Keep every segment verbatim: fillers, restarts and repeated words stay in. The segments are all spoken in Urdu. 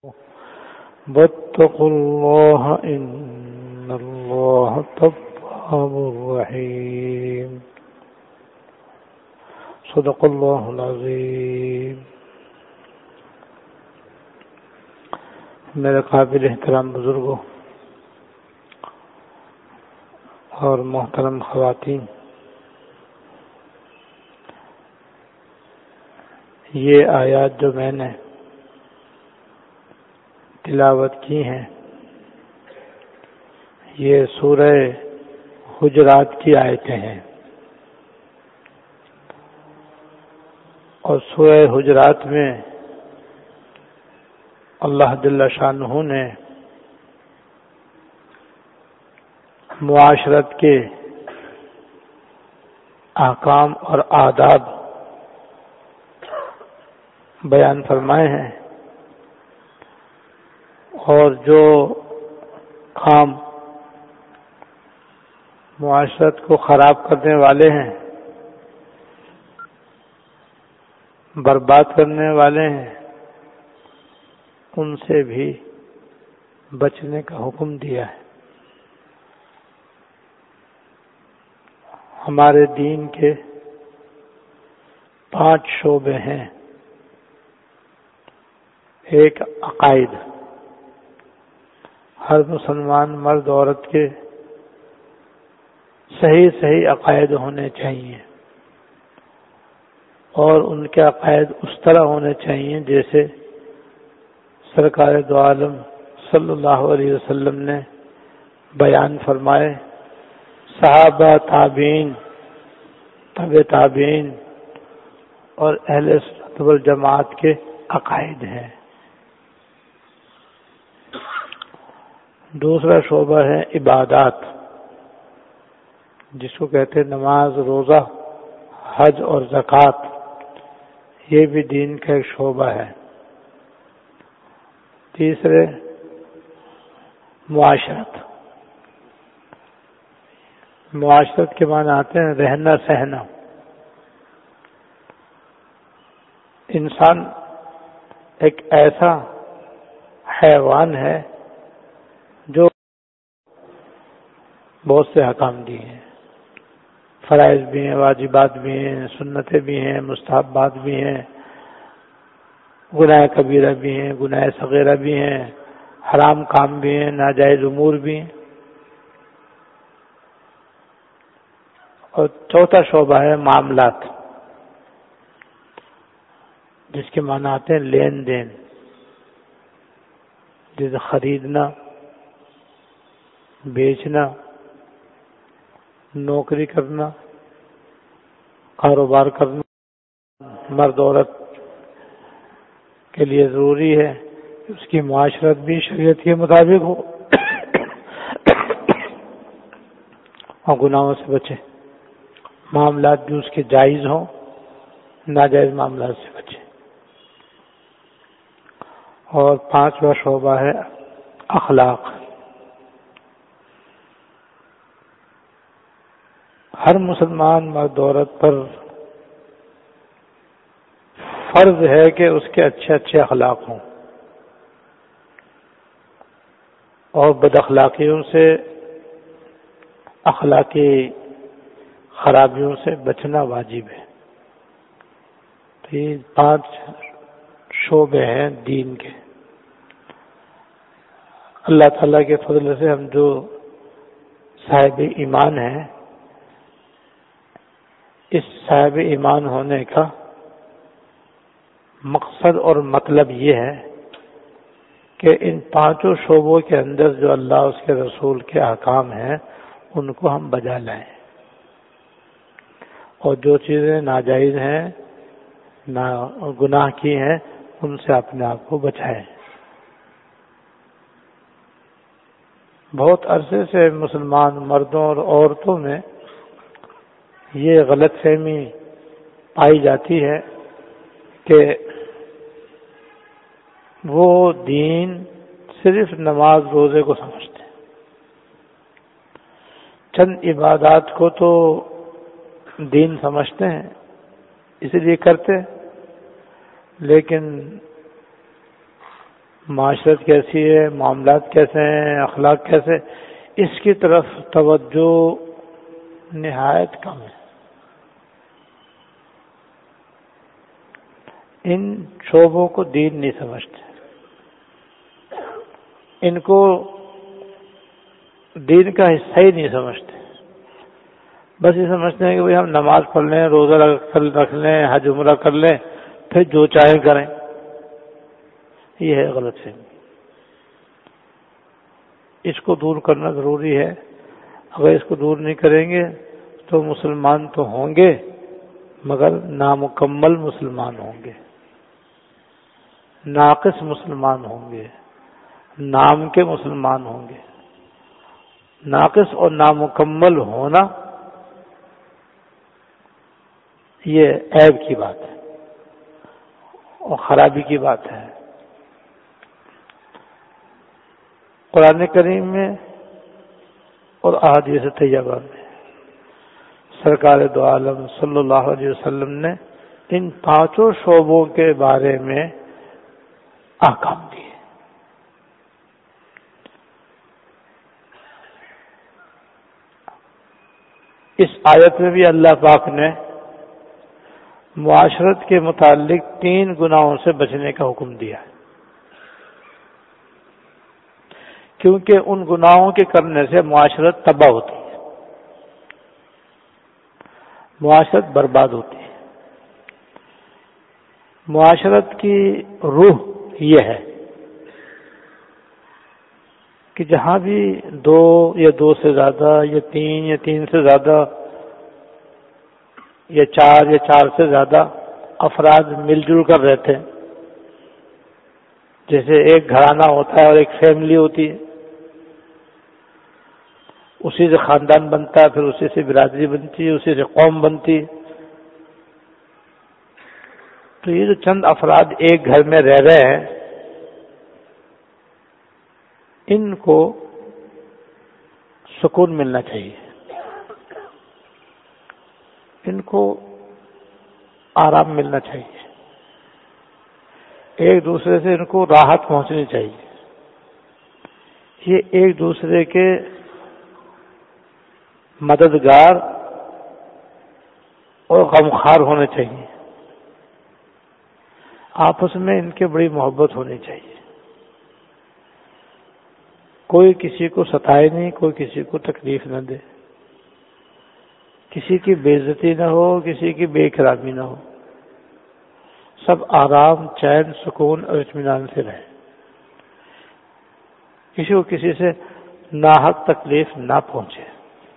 واتقوا الله إن الله تواب رحيم صدق الله العظيم۔ میرے قابل احترام بزرگوں اور محترم خواتین، یہ آیات جو میں نے تلاوت کی ہیں یہ سورہ حجرات کی آیتیں ہیں، اور سورہ حجرات میں اللہ جل شانہ نے معاشرت کے احکام اور آداب بیان فرمائے ہیں، اور جو کام معاشرت کو خراب کرنے والے ہیں، برباد کرنے والے ہیں، ان سے بھی بچنے کا حکم دیا ہے۔ ہمارے دین کے پانچ شعبے ہیں۔ ایک عقائد، ہر مسلمان مرد عورت کے صحیح صحیح عقائد ہونے چاہیے، اور ان کے عقائد اس طرح ہونے چاہیے جیسے سرکار دو عالم صلی اللہ علیہ وسلم نے بیان فرمائے، صحابہ، تابعین، تبع تابعین اور اہل سنت والجماعت کے عقائد ہیں۔ دوسرا شعبہ ہے عبادات، جس کو کہتے ہیں نماز، روزہ، حج اور زکوٰۃ، یہ بھی دین کا ایک شعبہ ہے۔ تیسرے معاشرت، معاشرت کے معنی آتے ہیں رہنا سہنا۔ انسان ایک ایسا حیوان ہے جو بہت سے احکام دیے ہیں، فرائض بھی ہیں، واجبات بھی ہیں، سنتیں بھی ہیں، مستحبات بھی ہیں، گناہ کبیرہ بھی ہیں، گناہ صغیرہ بھی ہیں، حرام کام بھی ہیں، ناجائز امور بھی ہیں۔ اور چوتھا شعبہ ہے معاملات، جس کے معنی آتے ہیں لین دین، جیسے خریدنا، بیچنا، نوکری کرنا، کاروبار کرنا، مرد عورت کے لیے ضروری ہے کہ اس کی معاشرت بھی شریعت کے مطابق ہو اور گناہوں سے بچے، معاملات بھی اس کے جائز ہوں، ناجائز معاملات سے بچے۔ اور پانچواں شعبہ ہے اخلاق، ہر مسلمان مرد عورت پر فرض ہے کہ اس کے اچھے اچھے اخلاق ہوں، اور بد اخلاقیوں سے، اخلاقی خرابیوں سے بچنا واجب ہے۔ تو یہ پانچ شعبے ہیں دین کے۔ اللہ تعالیٰ کے فضل سے ہم جو صاحب ایمان ہیں، اس صاحب ایمان ہونے کا مقصد اور مطلب یہ ہے کہ ان پانچوں شعبوں کے اندر جو اللہ اس کے رسول کے احکام ہیں ان کو ہم بجا لائیں، اور جو چیزیں ناجائز ہیں، نا گناہ کی ہیں، ان سے اپنے آپ کو بچائیں۔ بہت عرصے سے مسلمان مردوں اور عورتوں میں یہ غلط فہمی پائی جاتی ہے کہ وہ دین صرف نماز روزے کو سمجھتے ہیں، چند عبادات کو تو دین سمجھتے ہیں اس لیے کرتے، لیکن معاشرت کیسی ہے، معاملات کیسے ہیں، اخلاق کیسے، اس کی طرف توجہ نہایت کم ہے۔ ان شعبوں کو دین نہیں سمجھتے، ان کو دین کا حصہ ہی نہیں سمجھتے، بس یہ سمجھتے ہیں کہ بھئی ہم نماز پڑھ لیں، روزہ رکھ لیں، حج عمرہ کر لیں، پھر جو چاہیں کریں۔ یہ ہے غلط فہمی، اس کو دور کرنا ضروری ہے۔ اگر اس کو دور نہیں کریں گے تو مسلمان تو ہوں گے مگر نامکمل مسلمان ہوں گے، ناقص مسلمان ہوں گے، نام کے مسلمان ہوں گے۔ ناقص اور نامکمل ہونا یہ عیب کی بات ہے اور خرابی کی بات ہے۔ قرآن کریم میں اور احادیث طیبہ میں سرکار دو عالم صلی اللہ علیہ وسلم نے ان پانچوں شعبوں کے بارے میں احکام دیے۔ اس آیت میں بھی اللہ پاک نے معاشرت کے متعلق تین گناہوں سے بچنے کا حکم دیا ہے، کیونکہ ان گناہوں کے کرنے سے معاشرت تباہ ہوتی ہے، معاشرت برباد ہوتی ہے۔ معاشرت کی روح یہ ہے کہ جہاں بھی دو یا دو سے زیادہ یا تین یا تین سے زیادہ یا چار یا چار سے زیادہ افراد مل جل کر رہتے ہیں، جیسے ایک گھرانہ ہوتا ہے اور ایک فیملی ہوتی ہے، اسی سے خاندان بنتا ہے، پھر اسی سے برادری بنتی ہے، اسی سے قوم بنتی ہے۔ تو یہ جو چند افراد ایک گھر میں رہ رہے ہیں، ان کو سکون ملنا چاہیے، ان کو آرام ملنا چاہیے، ایک دوسرے سے ان کو راحت پہنچنی چاہیے، یہ ایک دوسرے کے مددگار اور غمخوار ہونے چاہیے، آپس میں ان کے بڑی محبت ہونی چاہیے، کوئی کسی کو ستائے نہیں، کوئی کسی کو تکلیف نہ دے، کسی کی بے عزتی نہ ہو، کسی کی بے احترامی نہ ہو، سب آرام، چین، سکون اور اطمینان سے رہے، کسی کو کسی سے ناحق تکلیف نہ پہنچے۔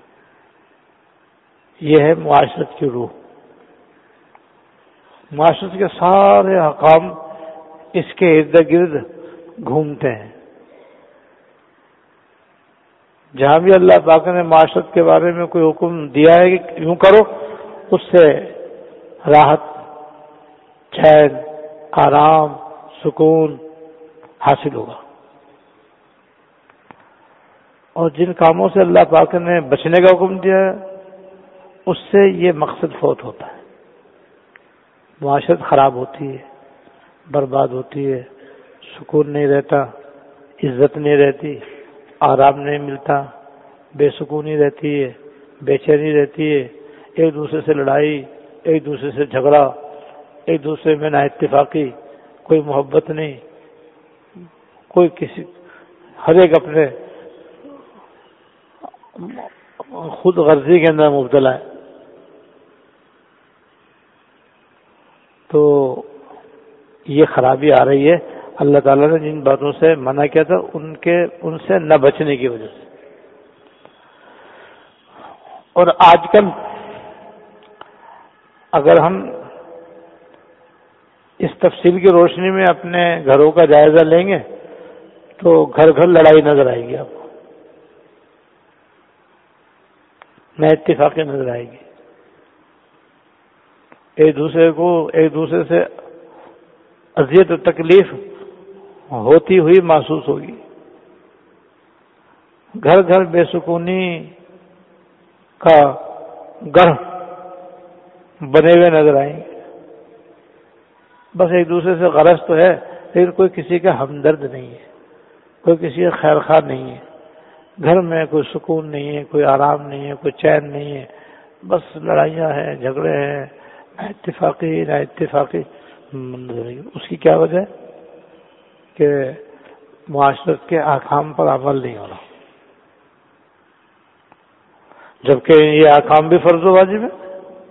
یہ ہے معاشرت کی روح۔ معاشرت کے سارے حکام اس کے ارد گرد گھومتے ہیں۔ جہاں بھی اللہ پاک نے معاشرت کے بارے میں کوئی حکم دیا ہے کہ یوں کرو، اس سے راحت، چین، آرام، سکون حاصل ہوگا، اور جن کاموں سے اللہ پاک نے بچنے کا حکم دیا ہے اس سے یہ مقصد فوت ہوتا ہے، معاشرت خراب ہوتی ہے، برباد ہوتی ہے، سکون نہیں رہتا، عزت نہیں رہتی، آرام نہیں ملتا، بے سکونی رہتی ہے، بے چینی رہتی ہے، ایک دوسرے سے لڑائی، ایک دوسرے سے جھگڑا، ایک دوسرے میں نا اتفاقی، کوئی محبت نہیں، کوئی کسی، ہر ایک اپنے خود غرضی کے اندر مبتلا ہے۔ تو یہ خرابی آ رہی ہے، اللہ تعالیٰ نے جن باتوں سے منع کیا تھا ان کے ان سے نہ بچنے کی وجہ سے۔ اور آج کل اگر ہم اس تفصیل کی روشنی میں اپنے گھروں کا جائزہ لیں گے تو گھر گھر لڑائی نظر آئے گی، آپ کو نہ اتفاقی نظر آئے گی، ایک دوسرے کو ایک دوسرے سے اذیت و تکلیف ہوتی ہوئی محسوس ہوگی، گھر گھر بے سکونی کا گڑھ بنے ہوئے نظر آئیں گے۔ بس ایک دوسرے سے غرض تو ہے لیکن کوئی کسی کا ہمدرد نہیں ہے، کوئی کسی کا خیر خواہ نہیں ہے، گھر میں کوئی سکون نہیں ہے، کوئی آرام نہیں ہے، کوئی چین نہیں ہے، بس لڑائیاں ہیں، جھگڑے ہیں، نہ اتفاقی نہ اتفاقی منظر۔ اس کی کیا وجہ ہے کہ معاشرت کے احکام پر عمل نہیں ہو رہا، جبکہ یہ احکام بھی فرض و واجب ہے۔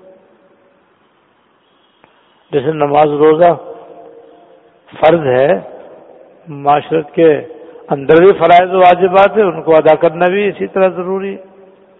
جیسے نماز روزہ فرض ہے، معاشرت کے اندر بھی فرائض و واجبات ہیں، ان کو ادا کرنا بھی اسی طرح ضروری ہے۔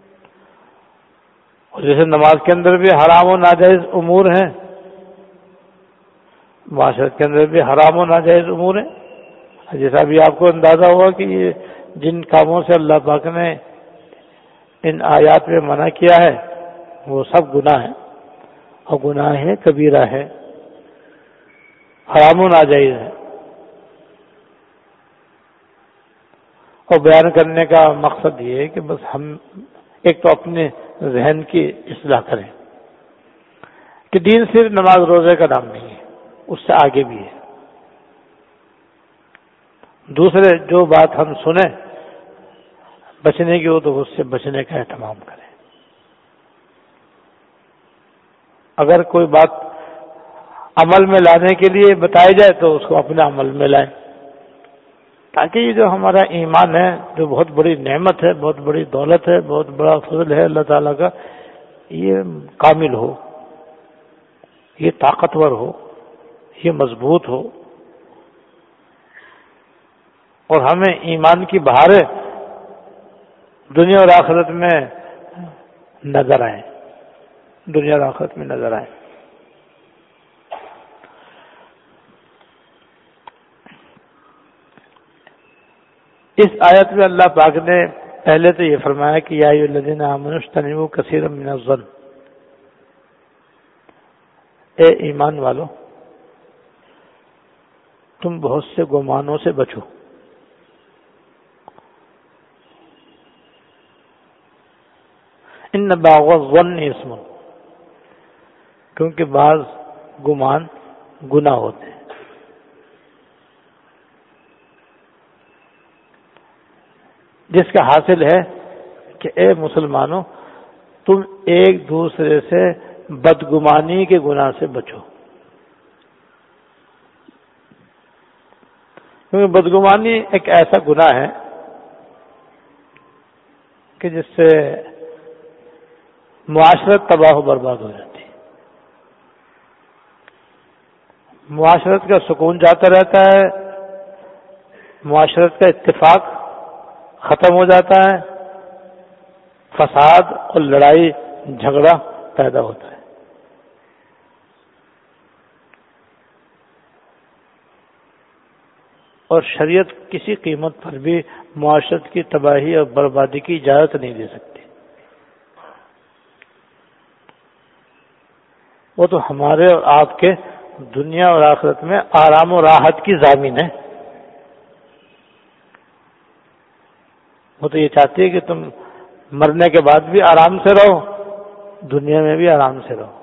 اور جیسے نماز کے اندر بھی حرام و ناجائز امور ہیں، معاشرت کے اندر بھی حرام و ناجائز امور ہیں۔ جیسا بھی آپ کو اندازہ ہوا کہ یہ جن کاموں سے اللہ پاک نے ان آیات میں منع کیا ہے وہ سب گناہ ہیں، اور گناہ ہے کبیرہ ہے، حرام و ناجائز ہے۔ اور بیان کرنے کا مقصد یہ ہے کہ بس ہم ایک تو اپنے ذہن کی اصلاح کریں کہ دین صرف نماز روزے کا نام نہیں ہے، اس سے آگے بھی ہے۔ دوسرے جو بات ہم سنیں بچنے کی ہو تو اس سے بچنے کا اہتمام کریں۔ اگر کوئی بات عمل میں لانے کے لیے بتائی جائے تو اس کو اپنے عمل میں لائیں، تاکہ یہ جو ہمارا ایمان ہے، جو بہت بڑی نعمت ہے، بہت بڑی دولت ہے، بہت بڑا فضل ہے اللہ تعالیٰ کا، یہ کامل ہو، یہ طاقتور ہو، یہ مضبوط ہو، اور ہمیں ایمان کی بہاریں دنیا اور آخرت میں نظر آئیں، دنیا اور آخرت میں نظر آئیں۔ اس آیت میں اللہ پاک نے پہلے تو یہ فرمایا کہ یا ایھا الذین آمنوا اجتنبوا کثیرا من الظن، اے ایمان والو تم بہت سے گمانوں سے بچو۔ ان بعض الظن اسم، کیونکہ بعض گمان گناہ ہوتے ہیں۔ جس کا حاصل ہے کہ اے مسلمانوں تم ایک دوسرے سے بدگمانی کے گناہ سے بچو، کیونکہ بدگمانی ایک ایسا گناہ ہے کہ جس سے معاشرت تباہ و برباد ہو جاتی ہے، معاشرت کا سکون جاتا رہتا ہے، معاشرت کا اتفاق ختم ہو جاتا ہے، فساد اور لڑائی جھگڑا پیدا ہوتا ہے۔ اور شریعت کسی قیمت پر بھی معاشرت کی تباہی اور بربادی کی اجازت نہیں دے سکتی۔ وہ تو ہمارے اور آپ کے دنیا اور آخرت میں آرام و راحت کی ضامن ہے۔ وہ تو یہ چاہتی ہے کہ تم مرنے کے بعد بھی آرام سے رہو، دنیا میں بھی آرام سے رہو۔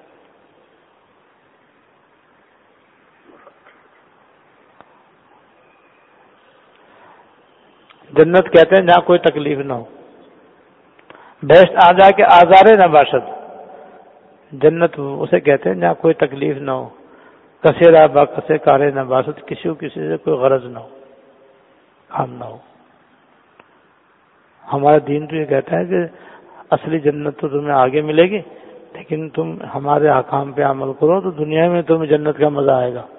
جنت کہتے ہیں جہاں کوئی تکلیف نہ ہو، بہشت آ جا کے آزارے نہ باشد، جنت اسے کہتے ہیں جہاں کوئی تکلیف نہ ہو، کسے را با کسے کارے نہ باشد، کسی کو کسی سے کوئی غرض نہ ہو، کام نہ ہو۔ ہمارا دین تو یہ کہتا ہے کہ اصلی جنت تو تمہیں آگے ملے گی، لیکن تم ہمارے احکام پہ عمل کرو تو دنیا میں تمہیں جنت کا مزہ آئے گا۔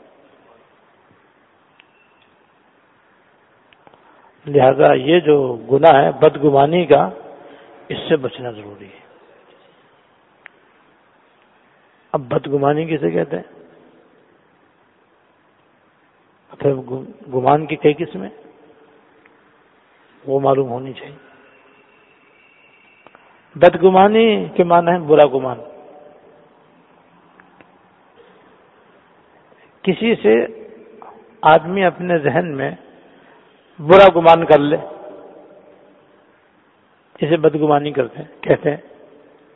لہذا یہ جو گناہ ہے بدگمانی کا، اس سے بچنا ضروری ہے۔ اب بدگمانی کسے کہتے ہیں؟ پھر گمان کی کئی قسمیں وہ معلوم ہونی چاہیے۔ بدگمانی کے معنی ہے برا گمان، کسی سے آدمی اپنے ذہن میں برا گمان کر لے، اسے بدگمانی کرتے ہیں کہتے ہیں۔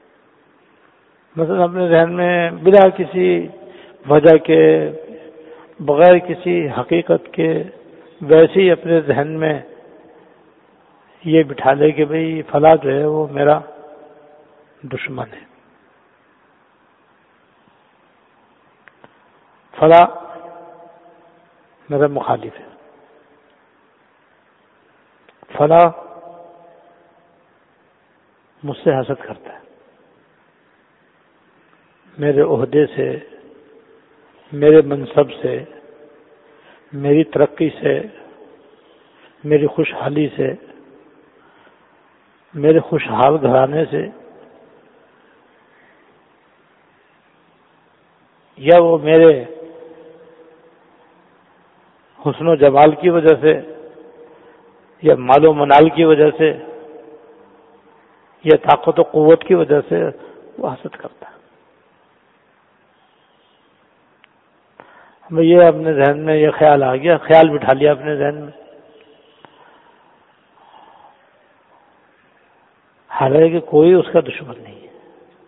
مثلا اپنے ذہن میں بلا کسی وجہ کے بغیر کسی حقیقت کے ویسے ہی اپنے ذہن میں یہ بٹھا لے کہ بھئی فلاں جو ہے وہ میرا دشمن ہے، فلاں میرا مخالف ہے، فلاں مجھ سے حسد کرتا ہے، میرے عہدے سے، میرے منصب سے، میری ترقی سے، میری خوشحالی سے، میرے خوشحال گھرانے سے، یا وہ میرے حسن و جمال کی وجہ سے، یا مال و منال کی وجہ سے، یا طاقت و قوت کی وجہ سے وہ حسد کرتا ہے۔ ہمیں یہ اپنے ذہن میں یہ خیال آ گیا، خیال بٹھا لیا اپنے ذہن میں، حالانکہ کوئی اس کا دشمن نہیں ہے،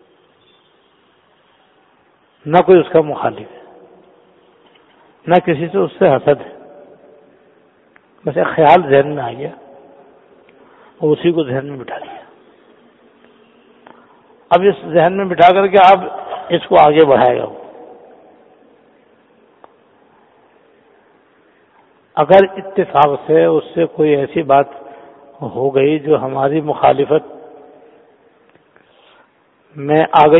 نہ کوئی اس کا مخالف ہے، نہ کسی سے اس سے حسد ہے، بس ایک خیال ذہن میں آ گیا اور اسی کو ذہن میں بٹھا لیا۔ اب اس ذہن میں بٹھا کر کے آپ اس کو آگے بڑھائے گا۔ اگر اتفاق سے اس سے کوئی ایسی بات ہو گئی جو ہماری مخالفت میں آ گئی،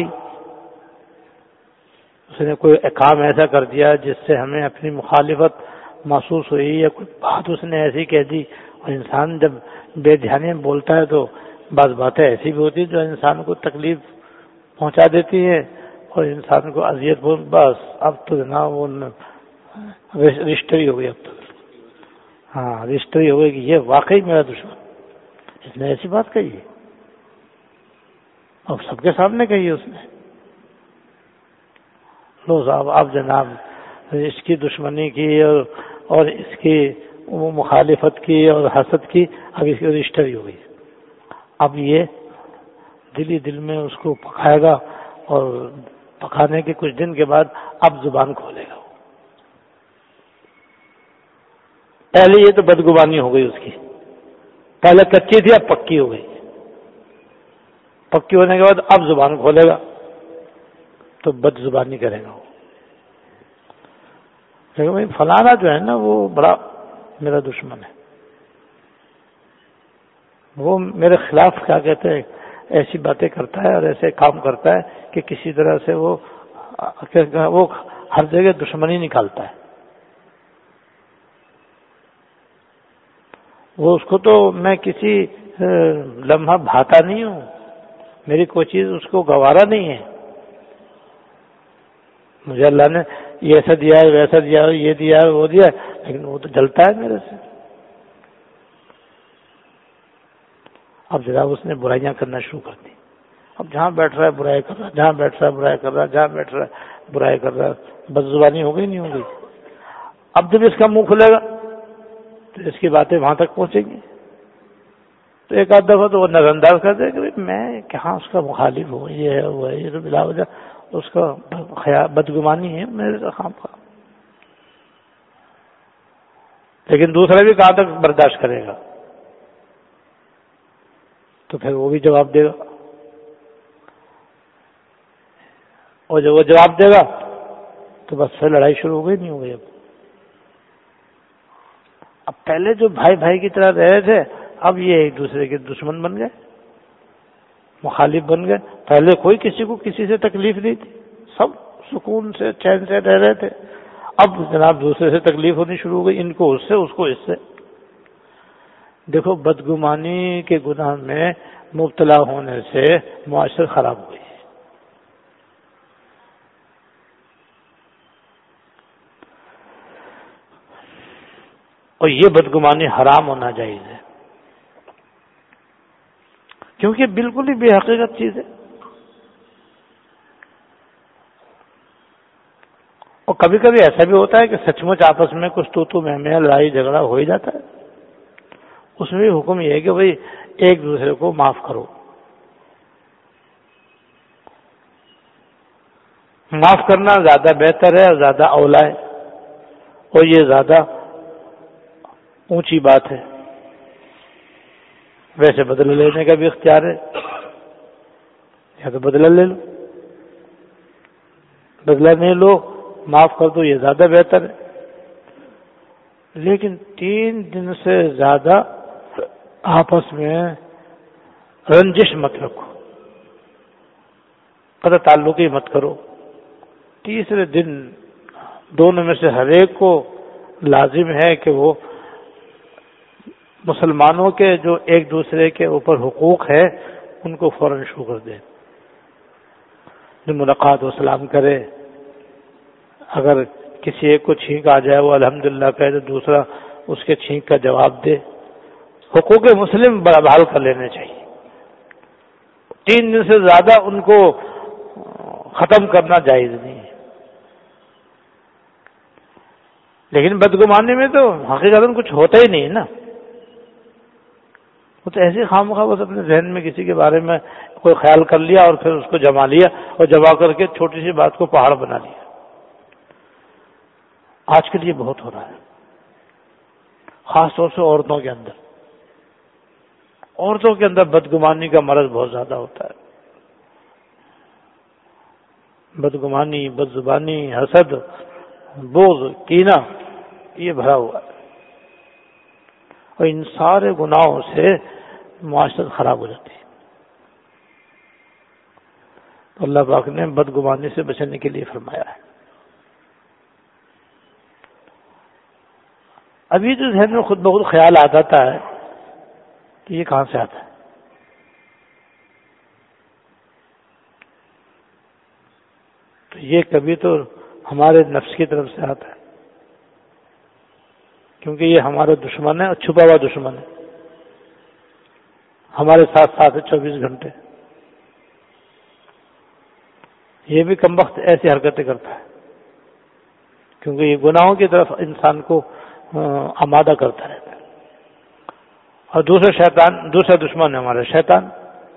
اس نے کوئی کام ایسا کر دیا جس سے ہمیں اپنی مخالفت محسوس ہوئی، یا کوئی بات اس نے ایسی کہہ دی، اور انسان جب بے دھیانی میں بولتا ہے تو بعض باتیں ایسی بھی ہوتی جو انسان کو تکلیف پہنچا دیتی ہیں اور انسان کو اذیت، بس اب تو جناب وہ رشتہ ہو گئی، اب تو ہاں رشتہ ہو گئی کہ یہ واقعی میرا دشمن، اس نے ایسی بات کہی ہے اور سب کے سامنے کہی ہے اس نے۔ لو صاحب اب جناب اس کی دشمنی کی اور اور اس کی مخالفت کی اور حسد کی، اب اس کی رشتہ ہو گئی، اب یہ دل ہی دل میں اس کو پکائے گا، اور پکانے کے کچھ دن کے بعد اب زبان کھولے گا۔ پہلے یہ تو بدگمانی ہو گئی اس کی، پہلے کچی تھی اب پکی ہو گئی، پکی ہونے کے بعد اب زبان کھولے گا تو بد زبانی کرے گا وہ، لیکن بھائی فلانا جو ہے نا وہ بڑا میرا دشمن ہے، وہ میرے خلاف کیا کہتے ہیں ایسی باتیں کرتا ہے اور ایسے کام کرتا ہے کہ کسی طرح سے وہ وہ ہر جگہ دشمنی نکالتا ہے۔ وہ اس کو تو میں کسی لمحہ بھاتا نہیں ہوں، میری کوئی چیز اس کو گوارا نہیں ہے، مجھے اللہ نے یہ ایسا دیا ہے ویسا دیا ہے یہ دیا ہے وہ دیا ہے، لیکن وہ تو جلتا ہے میرے سے۔ اب جناب اس نے برائیاں کرنا شروع کر دی، اب جہاں بیٹھ رہا ہے برائی کر رہا ہے، جہاں بیٹھ رہا ہے برائی کر رہا ہے، جہاں بیٹھ رہا ہے برائی کر رہا ہے، بد زبانی ہو گئی نہیں ہو گئی۔ اب جب اس کا منہ کھلے گا تو اس کی باتیں وہاں تک پہنچیں گی، تو ایک آدھ دفعہ تو وہ نظر انداز کر دے کہ میں کہاں اس کا مخالف ہوں، یہ ہے وہ ہے، یہ تو بلا وجہ اس کا خیال بدگمانی ہے میرے خام کا، لیکن دوسرا بھی کہاں تک برداشت کرے گا، تو پھر وہ بھی جواب دے گا، اور جب وہ جواب دے گا تو بس پھر لڑائی شروع ہو گئی نہیں ہو گئی۔ اب اب پہلے جو بھائی بھائی کی طرح رہے تھے، اب یہ ایک دوسرے کے دشمن بن گئے، مخالف بن گئے۔ پہلے کوئی کسی کو کسی سے تکلیف نہیں تھی، سب سکون سے چین سے رہ رہے تھے، اب جناب دوسرے سے تکلیف ہونی شروع ہو گئی، ان کو اس سے اس کو اس سے۔ دیکھو بدگمانی کے گناہ میں مبتلا ہونے سے معاشرت خراب ہو گئی، اور یہ بدگمانی حرام ہونا چاہیے، کیونکہ بالکل ہی بے حقیقت چیز ہے، اور کبھی کبھی ایسا بھی ہوتا ہے کہ سچ مچ آپس میں کچھ تو تو میں میں لڑائی جھگڑا ہو ہی جاتا ہے، اس میں بھی حکم یہ ہے کہ بھئی ایک دوسرے کو معاف کرو، معاف کرنا زیادہ بہتر ہے اور زیادہ اولا ہے۔ اور یہ زیادہ اونچی بات ہے. ویسے بدلہ لینے کا بھی اختیار ہے، یا تو بدلہ لے لو، بدلہ نہیں لو معاف کر دو، یہ زیادہ بہتر ہے. لیکن تین دن سے زیادہ آپس میں رنجش مت رکھو، قطع تعلق ہی مت کرو. تیسرے دن دونوں میں سے ہر ایک کو لازم ہے کہ وہ مسلمانوں کے جو ایک دوسرے کے اوپر حقوق ہے ان کو فوراً شروع کر دے. جو ملاقات و سلام کرے، اگر کسی ایک کو چھینک آ جائے وہ الحمدللہ کہے تو دوسرا اس کے چھینک کا جواب دے. حقوق مسلم بحال کر لینے چاہیے. تین دن سے زیادہ ان کو ختم کرنا جائز نہیں ہے. لیکن بدگمانی میں تو حقیقتاً کچھ ہوتا ہی نہیں ہے نا. وہ تو ایسے خام خواہ بس اپنے ذہن میں کسی کے بارے میں کوئی خیال کر لیا اور پھر اس کو جما لیا اور جما کر کے چھوٹی سی بات کو پہاڑ بنا لیا. آج کے لیے بہت ہو رہا ہے، خاص طور سے عورتوں کے اندر. عورتوں کے اندر بدگمانی کا مرض بہت زیادہ ہوتا ہے. بدگمانی، بد زبانی، حسد، بغض، کینہ، یہ بھرا ہوا ہے. اور ان سارے گناہوں سے معاشرت خراب ہو جاتی ہے. تو اللہ پاک نے بدگمانی سے بچنے کے لیے فرمایا ہے. ابھی تو ذہن میں خود بخود خیال آ جاتا ہے کہ یہ کہاں سے آتا ہے. تو یہ کبھی تو ہمارے نفس کی طرف سے آتا ہے، کیونکہ یہ ہمارا دشمن ہے اور چھپا ہوا دشمن ہے، ہمارے ساتھ ساتھ ہے چوبیس گھنٹے. یہ بھی کم وقت ایسی حرکتیں کرتا ہے کیونکہ یہ گناہوں کی طرف انسان کو آمادہ کرتا رہتا ہے. اور دوسرا شیطان، دوسرا دشمن ہے ہمارا شیطان،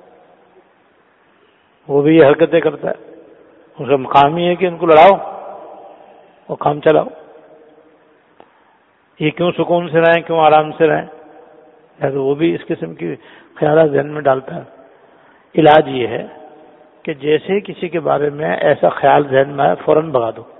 وہ بھی یہ حرکتیں کرتا ہے. اس کا کام ہی ہے کہ ان کو لڑاؤ اور کام چلاؤ. یہ کیوں سکون سے رہیں، کیوں آرام سے رہیں، یا تو وہ بھی اس قسم کی خیالات ذہن میں ڈالتا ہے. علاج یہ ہے کہ جیسے ہی کسی کے بارے میں ایسا خیال ذہن میں آئے فوراً بھگا دو.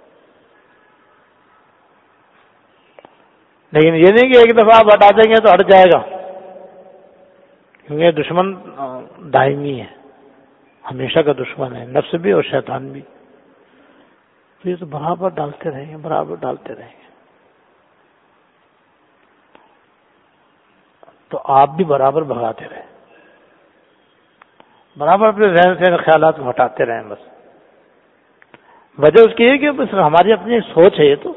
لیکن یہ نہیں کہ ایک دفعہ آپ ہٹا دیں گے تو ہٹ جائے گا، کیونکہ دشمن دائمی ہے، ہمیشہ کا دشمن ہے، نفس بھی اور شیطان بھی. تو یہ تو برابر ڈالتے رہیں گے، برابر ڈالتے رہیں گے. تو آپ بھی برابر بھگاتے رہیں، برابر اپنے ذہن سے خیالات کو ہٹاتے رہیں. بس وجہ اس کی ہے کہ بس ہماری اپنی سوچ ہے. یہ تو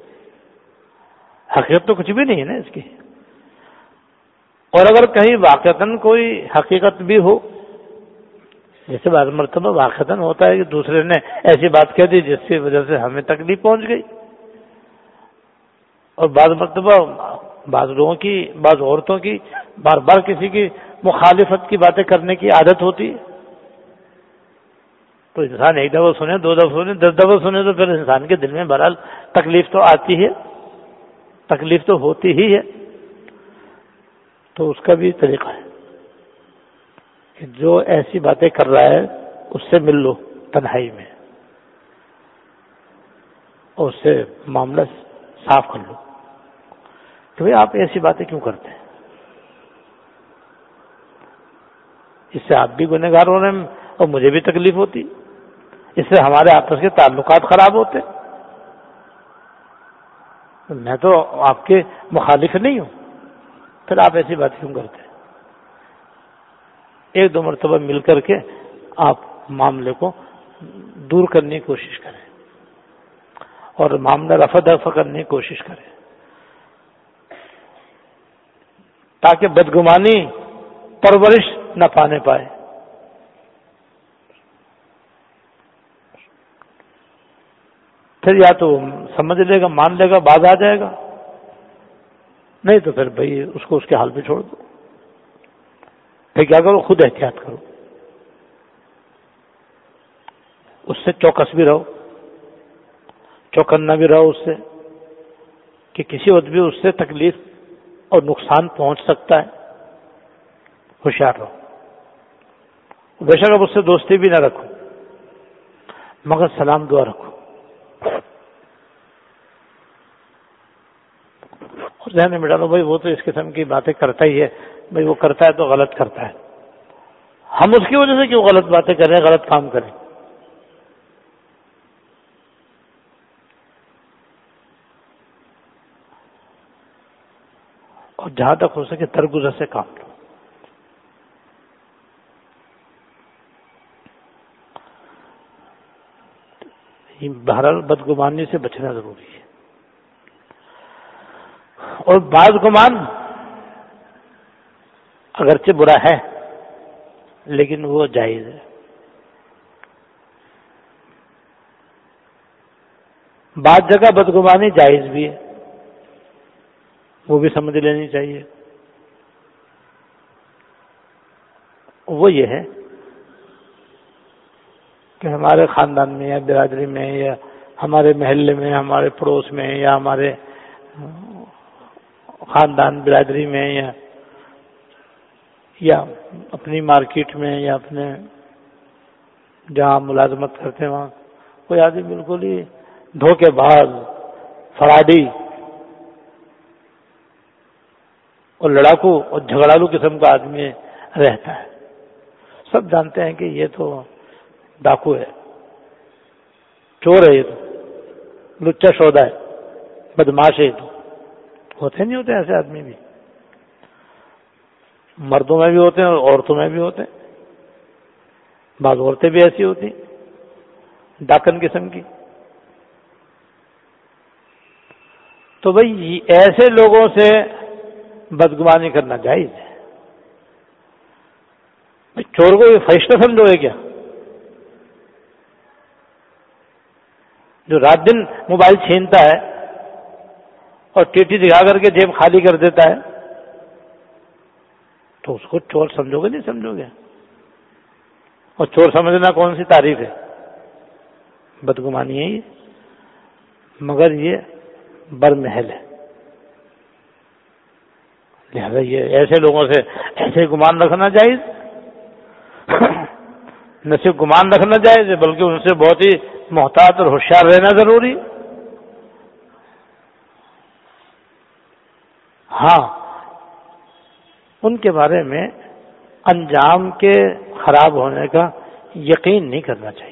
حقیقت تو کچھ بھی نہیں ہے نا اس کی. اور اگر کہیں واقعتاً کوئی حقیقت بھی ہو، جیسے بعض مرتبہ واقعتاً ہوتا ہے کہ دوسرے نے ایسی بات کہہ دی جس کی وجہ سے ہمیں تکلیف پہنچ گئی، اور بعض مرتبہ بعض لوگوں کی، بعض عورتوں کی بار بار کسی کی مخالفت کی باتیں کرنے کی عادت ہوتی ہے. تو انسان ایک دفعہ سنے، دو دفعہ سنے، دس دفعہ سنے تو پھر انسان کے دل میں بہرحال تکلیف تو آتی ہے، تکلیف تو ہوتی ہی ہے. تو اس کا بھی طریقہ ہے کہ جو ایسی باتیں کر رہا ہے اس سے مل لو تنہائی میں، اور اس سے معاملہ صاف کر لو کہ بھئی آپ ایسی باتیں کیوں کرتے ہیں. اس سے آپ بھی گنہگار ہو رہے ہیں اور مجھے بھی تکلیف ہوتی، اس سے ہمارے آپس کے تعلقات خراب ہوتے. میں تو آپ کے مخالف نہیں ہوں، پھر آپ ایسی بات کیوں کرتے ہیں. ایک دو مرتبہ مل کر کے آپ معاملے کو دور کرنے کی کوشش کریں اور معاملہ رفع دفع کرنے کی کوشش کریں، تاکہ بدگمانی پرورش نہ پانے پائے. پھر یا تو سمجھ لے گا، مان لے گا، باز آ جائے گا، نہیں تو پھر بھائی اس کو اس کے حال پہ چھوڑ دو. پھر کیا کرو، خود احتیاط کرو، اس سے چوکس بھی رہو، چوکنا بھی رہو اس سے، کہ کسی وقت بھی اس سے تکلیف اور نقصان پہنچ سکتا ہے، ہوشیار رہو۔ بے شک اب اس سے دوستی بھی نہ رکھو، مگر سلام دعا رکھو، اور ذہن میں بٹھا لو بھائی وہ تو اس قسم کی باتیں کرتا ہی ہے، بھائی وہ کرتا ہے تو غلط کرتا ہے، ہم اس کی وجہ سے کیوں غلط باتیں کریں، غلط کام کریں؟ اور جہاں تک ہو سکے درگزر سے کام لو۔ بہرحال بدگمانی سے بچنا ضروری ہے، اور بعض گمان اگرچہ برا ہے لیکن وہ جائز ہے۔ بعض جگہ بدگمانی جائز بھی ہے، وہ بھی سمجھ لینی چاہیے۔ وہ یہ ہے کہ ہمارے خاندان میں یا برادری میں یا ہمارے محلے میں، ہمارے پڑوس میں، یا ہمارے خاندان برادری میں، یا یا اپنی مارکیٹ میں، یا اپنے جہاں ملازمت کرتے ہیں وہاں کوئی آدمی بالکل ہی دھوکے باز، فراڈی اور لڑاکو اور جھگڑالو قسم کا آدمی رہتا ہے، سب جانتے ہیں کہ یہ تو ڈاکو ہے، چور ہے، یہ تو لچا شودا ہے، بدماش ہے، یہ تو ہوتے نہیں ہوتے ایسے آدمی بھی، مردوں میں بھی ہوتے ہیں اور عورتوں میں بھی ہوتے ہیں، بعض عورتیں بھی ایسی ہوتی ڈاکن قسم کی۔ تو بھئی ایسے لوگوں سے بدگمانی کرنا جائز ہے۔ چور کو یہ فرشتہ سمجھو گے کیا، جو رات دن موبائل چھینتا ہے اور ٹیٹی دکھا کر کے جیب خالی کر دیتا ہے، تو اس کو چور سمجھو گے نہیں سمجھو گے؟ اور چور سمجھنا کون سی تعریف ہے؟ بدگمانی ہے یہ، مگر یہ برمحل ہے، لہذا یہ ایسے لوگوں سے ایسے گمان رکھنا جائز، نہ صرف گمان رکھنا جائز ہے بلکہ ان سے بہت ہی محتاط اور ہوشیار رہنا ضروری۔ ہاں، ان کے بارے میں انجام کے خراب ہونے کا یقین نہیں کرنا چاہیے،